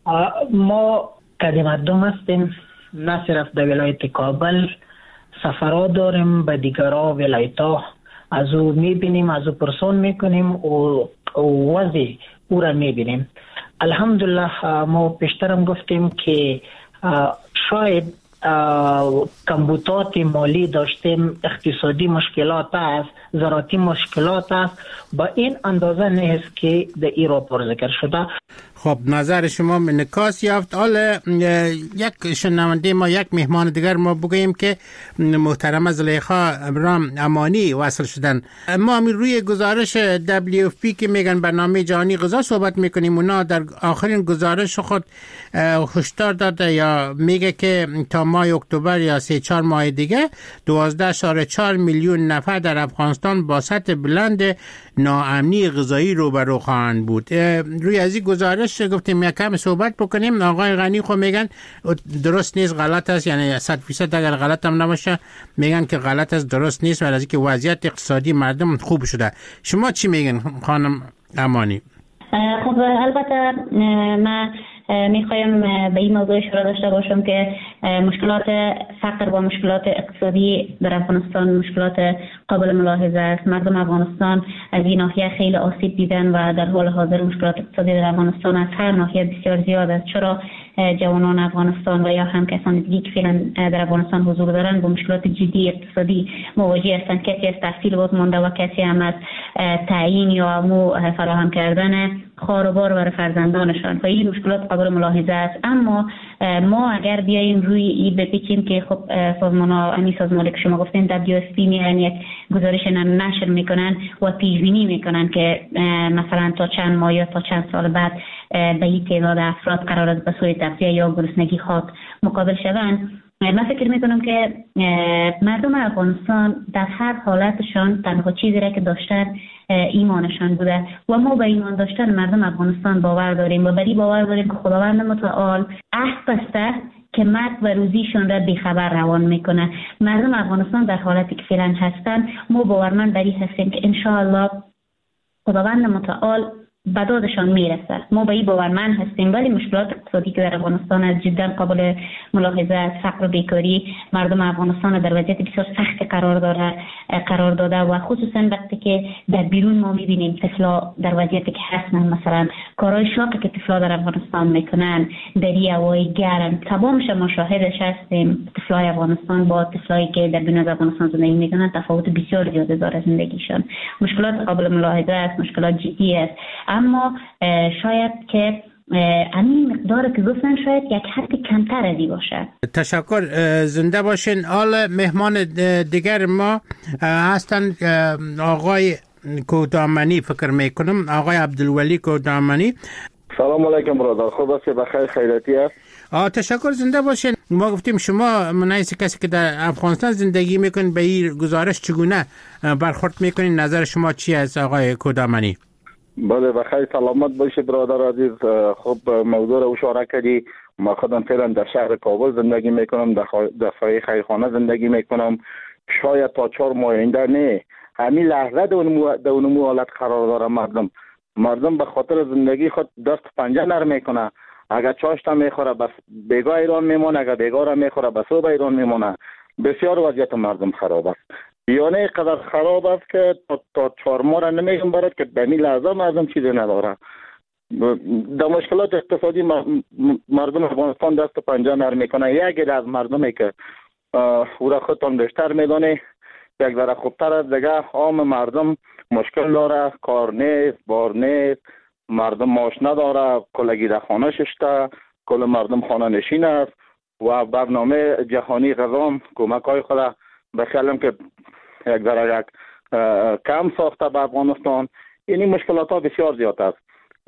ما کدی مردم هستیم، نه صرف در ولایت کابل، سفرات داریم به دیگرها ولایت ها، از او میبینیم، از او پرسان میکنیم و وضع او را میبینیم. الحمدلله ما پیشترم گفتیم که شاید کمبودات مالی داشتیم، اقتصادی مشکلات است، زراعتی مشکلات است، با این اندازه نیست که در این راپور ذکر شده. خب نظر شما انعکاس یافت. حالا یک شنونده ما، یک مهمان دیگر ما بگوییم که محترم زلیخا ابرام امانی وصل شدن. ما می روی گزارش دبلیو اف پی که میگن برنامه جهانی غذا صحبت میکنیم، اونا در آخرین گزارش خود هشدار داده یا میگه که تا ماه اکتبر یا سه چهار ماه دیگه دوازده اشاره چهار میلیون نفر در افغانستان با سطح بلند ناامنی غذایی روبرو خواهند بود. روی از این گزارش گفتیم یکم صحبت بکنیم. آقای غنی خو میگن درست نیست، غلط است، یعنی صد فیصد اگر غلط هم نباشه میگن که غلط است، درست نیست، ولی از اینکه وضعیت اقتصادی مردم خوب شده. شما چی میگن خانم امانی؟ خب البته ما میخوایم به این موضوع اشاره داشته باشم که مشکلات فقر و مشکلات اقتصادی در افغانستان مشکلات قابل ملاحظه است. مردم افغانستان از این ناحیه خیلی آسیب دیدن و در حال حاضر مشکلات اقتصادی در افغانستان از هر ناحیه بسیار زیاد است. چرا جوانان افغانستان و یا هم کسان دیگه که فعلا در افغانستان حضور دارند با مشکلات جدی اقتصادی مواجه هستند. کسی از تحصیل باز مانده و کسی هم از تعیین یا مو فراهم کردن خانوار برای فرزندانشان و این مشکلات قابل ملاحظه است. اما ما اگر بیاییم روی این بپیچیم که خب سازمان ها امی سازمانی که شما گفتین دبلیو اف پی میان یک گزارش نشر میکنن و پیش بینی میکنن که مثلا تا چند ماه یا تا چند سال بعد به این تعداد افراد قرار است به سوی تغذیه یا گرسنگی خاک مقابل شوند. من فکر میکنم که مردم افغانستان در هر حالتشان تنها چیزی را که داشتن ایمانشان بوده و ما به ایمان داشتن مردم افغانستان باور داریم و بری باور داریم که خداوند متعال عهد بسته که مرگ و روزیشون را بیخبر روان میکنه. مردم افغانستان در حالتی که فعلا هستن ما باورمند بری هستیم که انشاءالله خداوند متعال به دادشان میرسه. ما به این باورمند هستیم، ولی مشکلات اقتصادی که در افغانستان از جدا قابل ملاحظه است. فقر و بیکاری مردم افغانستان در وضعیت بسیار سخت قرار داره قرار داده و خصوصا وقتی که در بیرون ما میبینیم طفلا در وضعیتی که هستن، مثلا کارهای شاقی که طفلا در افغانستان میکنن در هوای گرم تمامش ما شاهدش هستیم. طفلای افغانستان با طفلایی که در بیرون از افغانستان زندگی میکنن تفاوت بسیار زیاده داره زندگیشان. مشکلات قابل ملاحظه است، مشکلات جدی است، اما شاید که همین مقدار که گفتن شاید یک حد کمتر ازی باشه. تشکر، زنده باشین. حالا مهمان دیگر ما هستند آقای کودامنی، فکر میکنم آقای عبدالولی کودامنی. سلام علیکم برادر، خوب است؟ بخیر خیراتی است؟ آه تشکر، زنده باشین. ما گفتیم شما منایس کسی که در افغانستان زندگی میکنین به این گزارش چگونه برخورد میکنین؟ نظر شما چی است آقای کودامنی؟ بله بخیر سلامت باشی برادر عزیز. خب موضوع رو اشاره کردی. ما خودم فعلا در شهر کابل زندگی میکنم، در سایه خیرخانه زندگی میکنم. شاید تا چهار ماه آینده نه، همین لحظه در اون حالت قرار داره. مردم مردم به خاطر زندگی خود دست پنجه نرم میکنه. اگر چاشتا میخوره بس بیگاه ایران میمونه، اگر بیگاه را میخوره بس او به ایران میمونه. بسیار وضعیت مردم خراب است، یعنی قدر خراب است که تا, تا چهار ماه را نمیگم برات که به این لحظه مردم چیزی نداره. در مشکلات اقتصادی مردم افغانستان دست پنجه نرم میکنه. یکی از مردمی که او را خودتان بیشتر میدانه یک ذره خوبتر از دیگه عام مردم مشکل داره، کار نیست، بار نیست، مردم معاش نداره، کلگی در خانه ششته، کل مردم خانه نشین است و برنامه جهانی غذا کمک های خود به خیالم که یک ذره یک کم ساخته به افغانستان. این مشکلات ها بسیار زیاد است.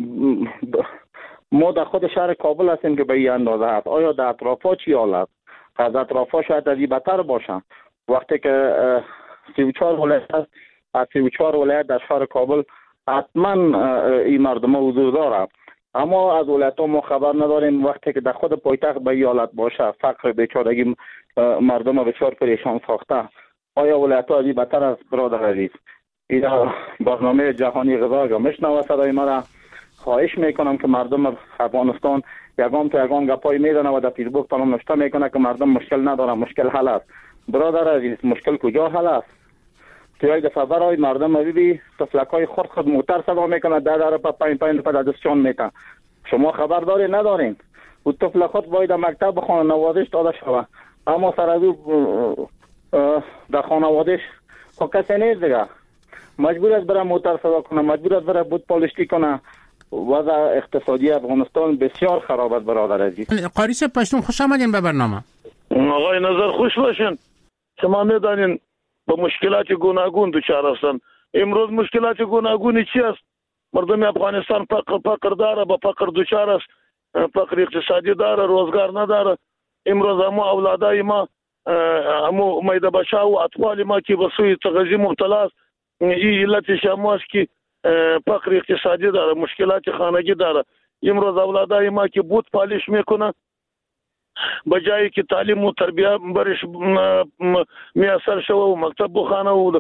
ما در خود شهر کابل هستیم که به این اندازه هست. آیا در اطراف ها چی حال است؟ از اطراف ها شاید از این بدتر باشن. وقتی که سی و چهار ولایت است، از سی و چهار ولایت در شهر کابل حتما این مردم ها حضور داره، اما از ولایت ها ما خبر نداریم. وقتی که در خود پایتخت به این حالت باشه، فقر بیچارگی مردم ها بسیار پریشان ساخته، آیا ولایت ها از این بدتر است برادر عزیز؟ این برنامه جهانی غذا اگر میشنوه صدای مرا، خواهش میکنم که مردم افغانستان یگان تا یگان گپای میزنه و در فیسبوک تمام نشته میکنه که مردم مشکل نداره. مشکل حل است برادر عزیز. مشکل کجا حل است؟ توی دفعه برای مردم ببینی تفلکای خود خود موتر صدا میکنه، در در پا پایین پایین پا دستشان میتن. شما خبر داری ندارین؟ و طفل خود باید مکتب خانواده‌اش داده شود، اما سر از او در خانواده‌اش خب کسی نیست دیگه. مجبور است برای موتر صدا کنه، مجبور است برای بود پالشتی کنه. وضع اقتصادی افغانستان بسیار خراب است برادر عزیز. قاری صاحب پشتون خوش آمدین به برنامه. آقای نظر خوش باشین. شما میدانین با مشکلات گوناگون دچار هستند. امروز مشکلات گوناگونی چی است؟ مردم افغانستان فقر فقر داره، با فقر دچار است، فقر اقتصادی داره، روزگار نداره. امروز همو اولادای ما، همو میده بچه و اطفال ما که به سوی تغذیه مبتلا است. این علت شما است که فقر اقتصادی داره، مشکلات خانگی داره. امروز اولادای ما که بود پالش میکنه، بجایی که تعلیم و تربیه برش میسر شو و مکتب بخانه و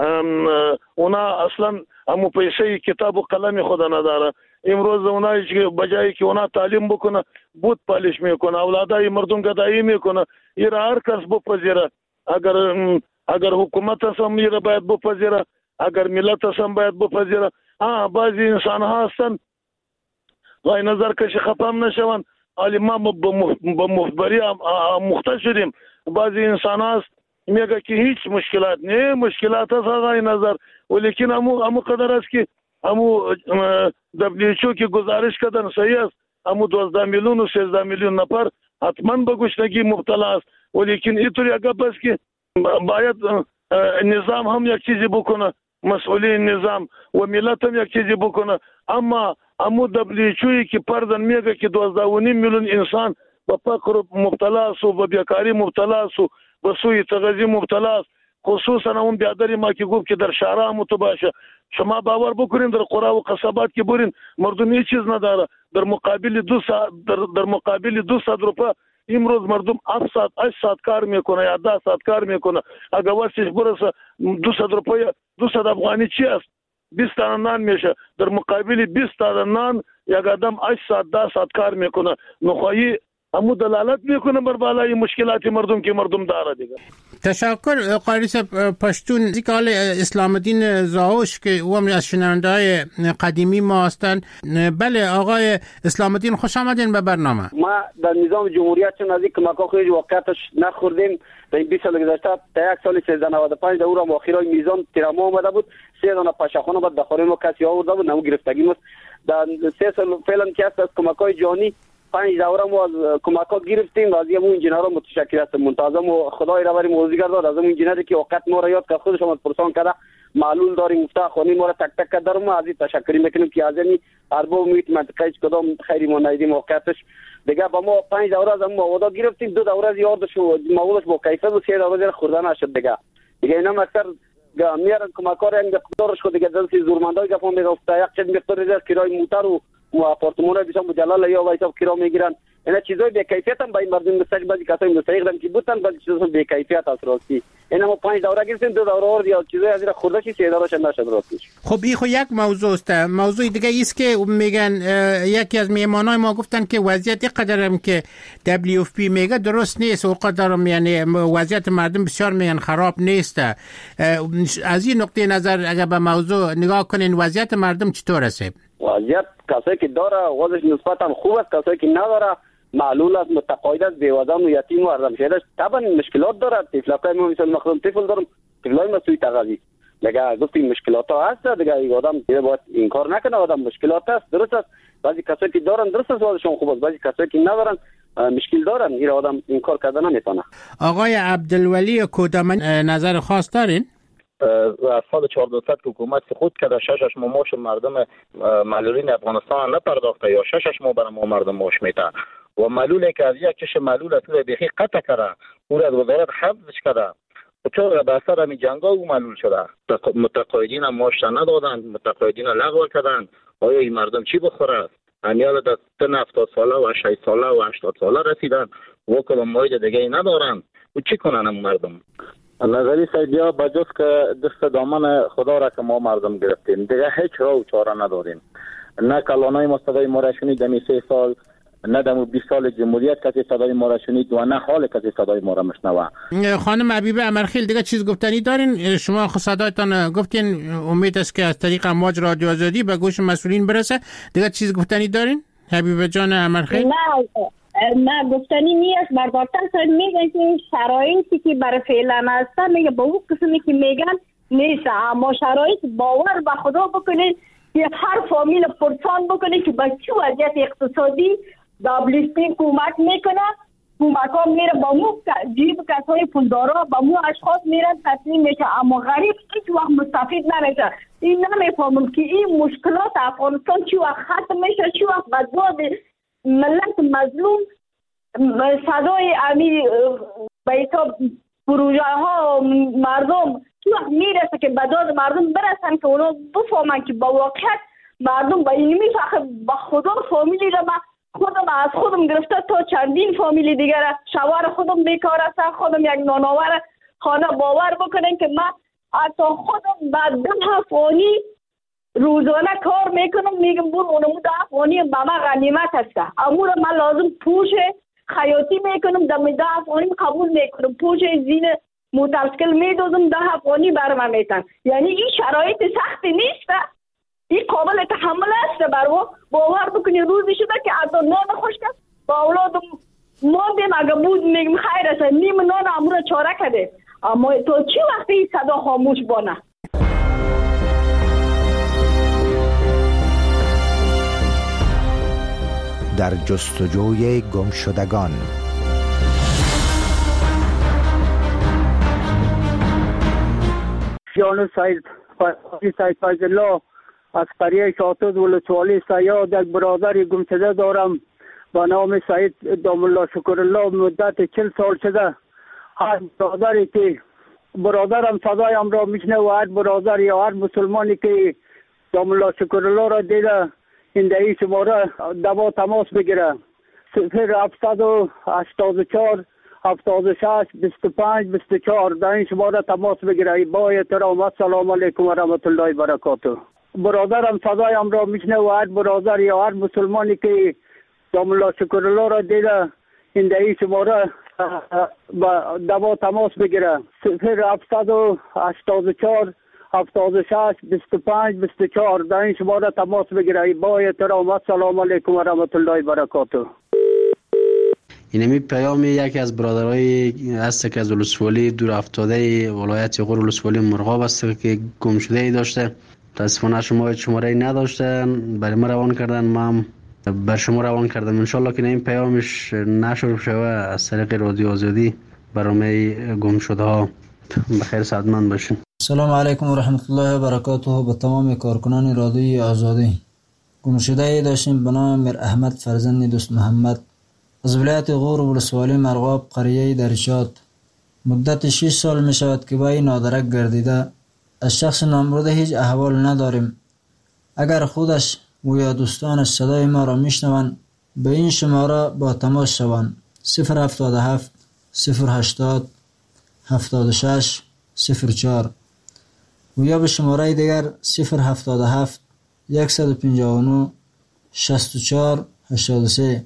اونا اصلا همو پیسه کتاب و قلم خود نداره. امروز اونا بجایی که اونا تعلیم بکنه بود پالش میکنه، اولادای مردم گدایی میکنه. این هر کس بپذیره، اگر اگر حکومت هم این باید بپذیره، اگر ملت هم باید بپذیره. ها بعضی انسان ها هستن غای نظر کشی خفم نشون، ولی ما با مخبری مختص شدیم. بعضی انسان هست میگه که هیچ مشکلات نه، مشکلات هست غای نظر، ولیکن همو همو قدر است که همو دبلیو که گزارش کردن صحیح است، همو دوازده میلیون و سیزده میلیون نفر حتما به گشنگی مبتلا است. ولیکن اینطوری اگه بس که باید نظام هم یک چیزی بکنه، مسئولین نظام و ملت هم یک چیزی بکنه. اما امو دبلیوچوی که پردن میگه که دوازده و نیم میلیون انسان به فقر مبتلا است و به بیکاری مبتلا است و به سوی تغذیه مبتلا است. خصوصا اون بیادری ما که گفت که در شهرها متباشه. شما باور بکنین در قرى و قصبات که برین مردم هیچ چیز نداره. در مقابل دو ساعت در, در مقابل دو ساعت روپا امروز مردم هفت ساعت هشت ساعت کار میکنه یا ده ساعت کار میکنه. اگر واسش برسه دو ساعت روپا دو ساعت افغانی چی است؟ بیست تا نان میشه. در مقابل بیست تا نان یک آدم هشت ساعت ده ساعت کار میکنه. نخواهی همو دلالت میکنه بر بالای مشکلات مردم که مردم داره دیگه. تشکر قاری صاحب پشتون. دیگه حال اسلام الدین زاوش که او هم از شنونده‌های قدیمی ما هستند. بله آقای اسلام الدین خوش آمدین به برنامه. ما در نظام جمهوریت چون از اینکه مکان خیلی واقعیتش نخوردیم در این بیست سال گذشته تا یک سال سیزده نود و پنج دور هم آخرای میزان تیراما آمده بود سه دانه پشاخانه بود داخل ما کسی آورده بود نمو گرفتگی مست در سه سال فعلا که است از کمک‌های جهانی پنج دوره ما از کمک‌ها گرفتیم و از این انجینرها متشکر هستم. منتظم و خدای را بریم موزیگر داد از اون انجینری که وقت ما را یاد کرد خودش هم پرسان کرده معلول داریم مفتاح خانی ما را تک تک کردر ما از این تشکری میکنیم که از این ارباب میت منطقه کدام خیری ما ندیدیم واقعیتش دیگه با ما پنج دوره از ما ودا گرفتیم دو دوره از یادش و موادش با کیفیت و سه دوره خوردن نشد دیگه دیگه اینا اکثر میارن کمکار انگ قدرش خود دیگه دلسی زورمندای گفتم میگه یک چند مقدار از کرای موتر و و آپارتمان بیشتر جلال یا وایسا کرا میگیرن اینا چیزای به کیفیت هم با این مردم مستقیم بعضی کسایی مستقیم که بودن بعضی چیزا به کیفیت است راستی اینا ما پنج دوره گرفتیم دو دوره اور یا چیزای از این خورده چی سه دوره نشد راستی. خب این خو یک موضوع است. موضوع دیگه است که میگن یکی از میهمانای ما گفتن که وضعیت قدرم که دبلیو اف پی میگه درست نیست و قدرم یعنی وضعیت مردم بسیار میگن خراب نیست. از این نقطه نظر اگر به موضوع نگاه کنین وضعیت مردم چطور است؟ وضعیت کسایی که داره وضعش نسبتا خوب است کسایی که نداره معلول است متقاعد است بیوزن و یتیم و ارمشهرش طبعا مشکلات داره طفلای ما مثل مخدوم طفل دارم طفلای ما سوی تغذیه دیگه گفتیم مشکلات ها هست دیگه این آدم دیگه باید این کار نکنه آدم مشکلات است درست است بعضی کسایی که دارن درست است وضعشون خوب است بعضی کسایی که ندارن مشکل دارن این آدم این کار کردن نمیتونه. آقای عبدالولی کودمان نظر خاص دارین؟ از سال چهاردهصد که حکومت خود کرده ششش ماه معاش مردم معلولین افغانستان نپرداخته یا ششش ماه برای ما مردم معاش میده و معلولی که از یک کش معلول از او بیخی قطع کرده او از وزارت حفظش کرده و چون به اثر همین جنگا او معلول شده متقاعدین هم معاش ندادند متقاعدین لغو کردند آیا این مردم چی بخوره همیال در سن هفتاد ساله و شصت ساله و هشتاد ساله رسیدن و کدام موعد دیگه ندارن و چی کنن هم مردم. نظری سیدیا بجز که دست دامن خدا را که ما مردم گرفتیم دیگه هیچ راه و چاره نداریم نه کلانای ما صدای ما را شنید دمی سه سال نه دمو بیست سال جمهوریت کسی صدای ما را شنید و نه حال کسی صدای ما را مشنوه. خانم حبیبه امرخیل دیگه چیز گفتنی دارین؟ شما خود صدایتان گفتین امید است که از طریق امواج رادیو آزادی به گوش مسئولین برسه دیگه چیز گفتنی دارین؟ حبیبه جان امرخیل؟ نه نه گفتنی نیست بربارتر ساید میگن که شرایطی که برای فعلا هستن میگه با اون قسمی که میگن نیست اما شرایط باور به خدا بکنید که هر فامیل پرسان بکنید که با چه وضعیت اقتصادی دبلیو پی کمک میکنه کمک ها میره با مو جیب کسای پولدارا با مو اشخاص میرن تسلیم میشه اما غریب هیچ وقت مستفید نمیشه. این نمیفهمم که این مشکلات افغانستان چی وقت ختم میشه چی وقت به داد ملت مظلوم صدای امی بیتا پروژه ها مردم چی وقت میرسه که به داد مردم برسن که اونا بفهمن که با واقعیت مردم با این میفخه با خدا فامیلی را من خودم از خودم گرفته تا چندین فامیلی دیگر شوهر خودم بیکار است خودم یک نانآور خانه باور بکنن که من حتی خودم بعد ده افغانی روزانه کار میکنم میگم بور اونمو ده افغانی به من غنیمت هسته امور من لازم پوش خیاطی میکنم دم ده افغانی قبول میکنم پوش زین مترسکل میدازم ده افغانی برم میتن یعنی این شرایط سختی نیست این قابل تحمل است برو باور بکنی روزی شده که حتی نان خوش کرد با اولادم ماندیم اگه بود میگم خیر است نیم نان امور چاره کده اما تو چی وقتی این صدا خاموش بانه. در جستجوی گمشدگان جان سید سید فیض الله از قریه شاطد ولسوالی سیاد یک برادر گمشده دارم با نام سید دام الله شکر الله مدت چل سال شده. هر برادری که برادرم صدایم را میشنه و هر برادر یا هر مسلمانی که دام الله شکر الله را دیده این دهی شماره دوا تماس بگیره صفر هفتصد و هشتاد و چهار هفتاد و شش بیست و پنج بیست و چهار در این شماره تماس بگیره. با احترام السلام علیکم و رحمت الله و برکاته. برادرم صدایم را میشنه و هر برادر یا هر مسلمانی که دام الله شکر الله را دیده این دهی شماره با دوا تماس بگیره. صفر هفتصد و هشتاد و چهار هفتاد و شش بیست و پنج بیست و چهار در این شماره تماس بگیره. با احترام السلام علیکم و رحمت الله و برکاته. اینمی پیام یکی از برادرای هست که از ولسوالی دور افتاده ولایت غور ولسوالی مرغاب است که گم شده ای داشته. متاسفانه شما شماره ای نداشتن، برای ما روان کردن، ما بر شما روان کردم. ان شاء الله که این پیامش نشر شوه از طریق رادیو آزادی برنامه گم شده ها. بخیر سعادتمند باشین. سلام علیکم و رحمت الله و برکاته. به تمام کارکنان رادیو آزادی. گم شده ای داشتیم به نام میر احمد فرزند دوست محمد از ولایت غور ولسوالی مرغاب قریه درشاد. مدت شش سال می شود که با این نادرک گردیده. از شخص نامبرده هیچ احوال نداریم. اگر خودش و یا دوستانش صدای ما را میشنوند به این شماره با تماس شوند. صفر هفتاد و هفت صفر هشتاد هفتاد و شش صفر چهار و یا به شماره دیگر صفر هفتاد و هفت صد و پنجاه و نه شصت و چهار هشتاد و سه.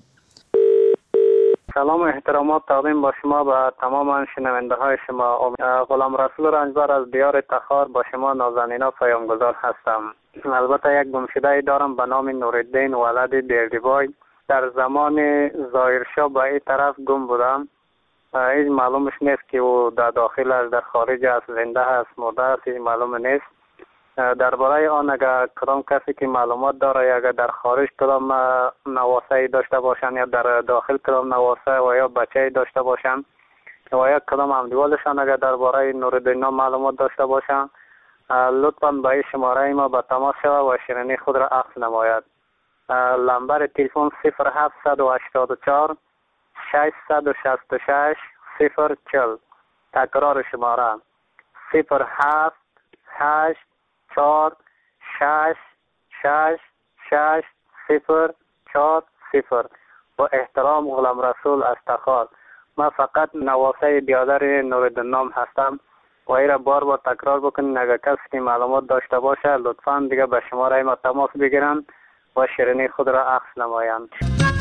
سلام و احترامات تقدیم با شما به تمام شنونده های شما. غلام رسول رنجبر از دیار تخار با شما نازنینا پیامگذار هستم. البته یک گمشده دارم به نام نورالدین ولد بیردیبای. در زمان ظاهرشاه به این طرف گم بودم. هیچ معلومش نیست که او در داخل است، در خارج است، زنده است، مرده است، هیچ معلوم نیست. درباره آن اگر کدام کسی که معلومات داره، اگر در خارج کدام نواسه داشته باشن یا در داخل کدام نواسه و یا بچه داشته باشن و یا کدام همدیوالشان اگر درباره نورالدین معلومات داشته باشن، لطفاً به این شماره ما به تماس شود و شیرینی خود را عکس نماید. لمبر تلفن صفر هفتصد و هشتاد و چهار ششصد و شصت و شش صفر چهل. تکرار شماره صفر هفت هشت چهار شش شش شش صفر چهار صفر. با احترام غلام رسول از تخار. من فقط نواسه بیادر نورالدین نام هستم و ای را بار بار تکرار بکنین. اگر کسی که معلومات داشته باشه لطفاً دیگه به شماره ما تماس بگیرن و شیرینی خود را عکس نمایند.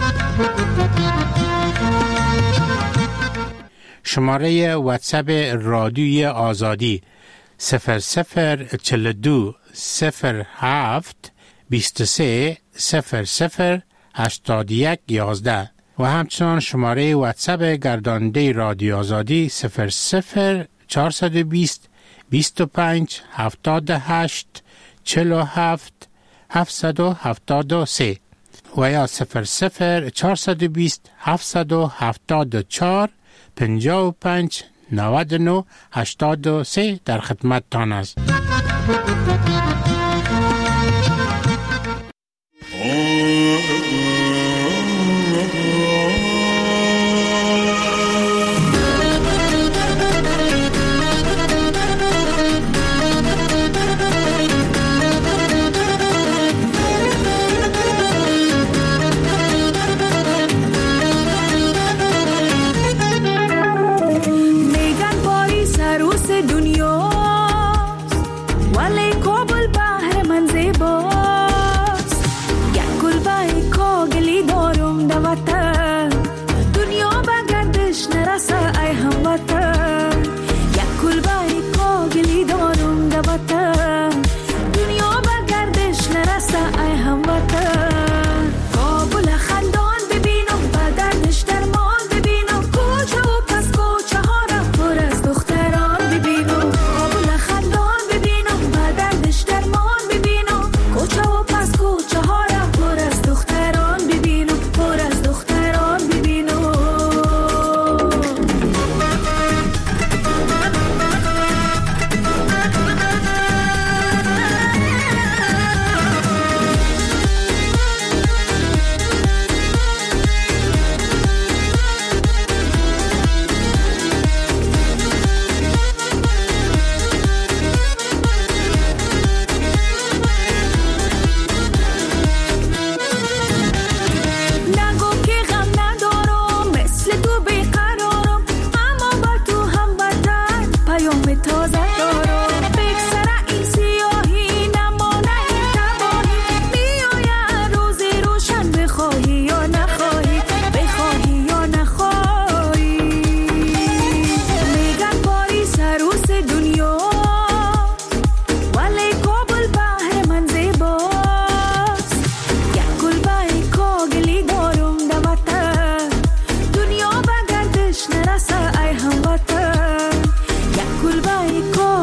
شماره واتساپ رادیوی آزادی صفر صفر چهل و دو صفر هفت بیست و سه صفر صفر هشتاد و یک یازده و همچنان شماره واتساپ گرداننده رادیو آزادی صفر صفر چهارصد و بیست بیست و پنج هفتاد و هشت چهل و هفت هفتصد و هفتاد و سه و یا صفر صفر چهارصد و بیست هفتصد و هفتاد و چهار پنجاه و پنج نود و نه هشتاد و سه در خدمت تان است.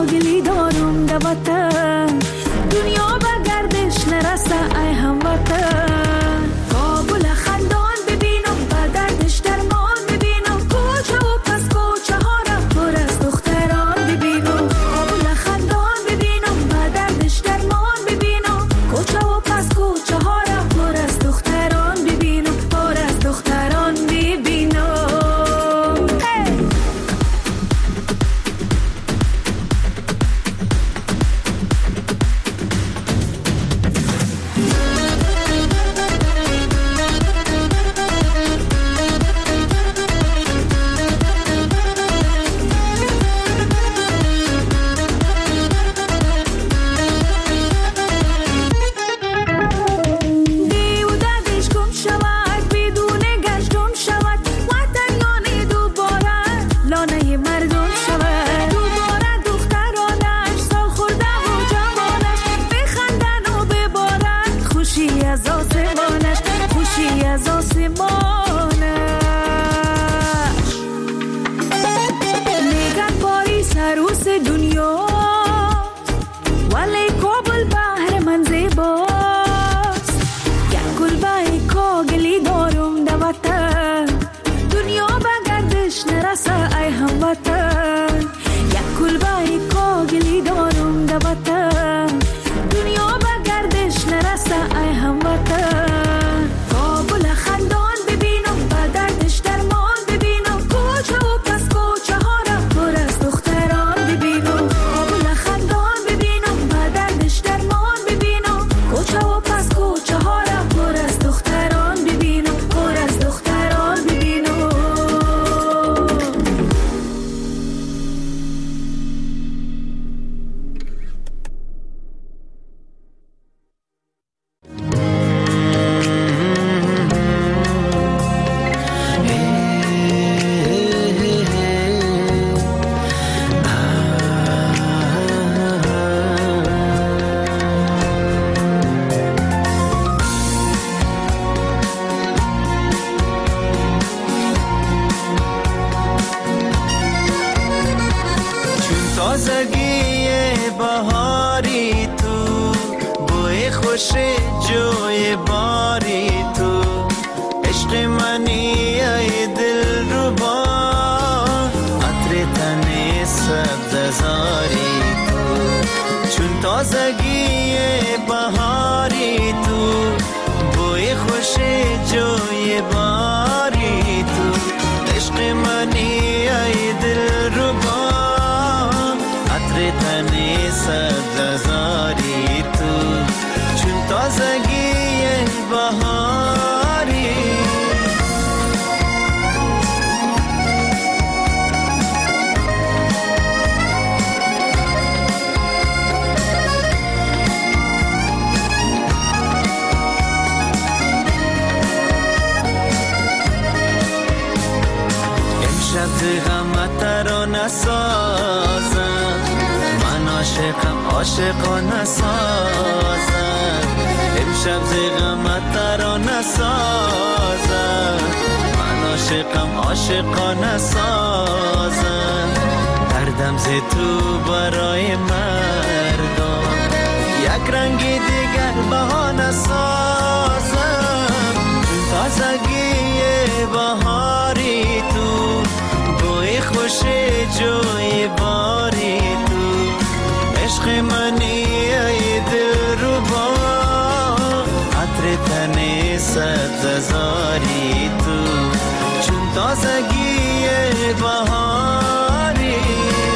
کاگلی دارم در وطن دنیا به گردش نرسه ای هموطن کابل خندان ببینم به دردش درمان ببینم کوچه و پس کوچه ها را پر از دختران ببینم کابل خندان ببینم به دردش درمان ببینم کوچه و پس کوچه ها را پر از دختران ببینم پر از دختران ببینم عاشقانه سازم امشب زیغمت ترا نسازم من عاشقم عاشقانه سازم دردم ز تو برای مردم یک رنگی دیگر بهانه سازم تازگی بهاری تو بوی خوش جوی باری تو عشق منی ای دلربا عطر تن سبززاری تو چون تازگی بهاری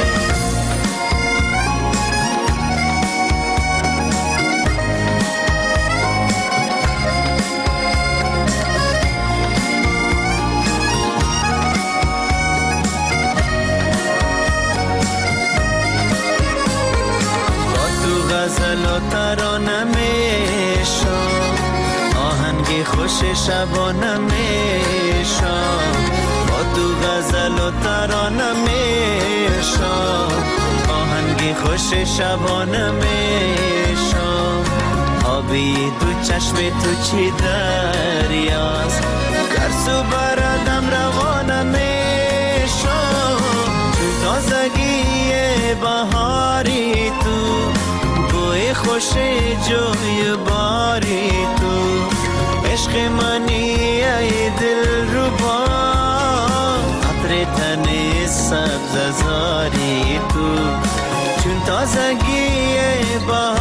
غزل و ترانه میشم آهنگ خوش شبانه میشم با تو غزل و ترانه میشم آهنگ خوش شبانه میشم آبی دو چشم تو چی دریاست گرسو بردم روانه میشم تو تازگی با بهاری تو، بوی خوش جوی باری تو، عشق منی ای دل ربا، عطر تن سبز زاری تو، چون تازگی بهاری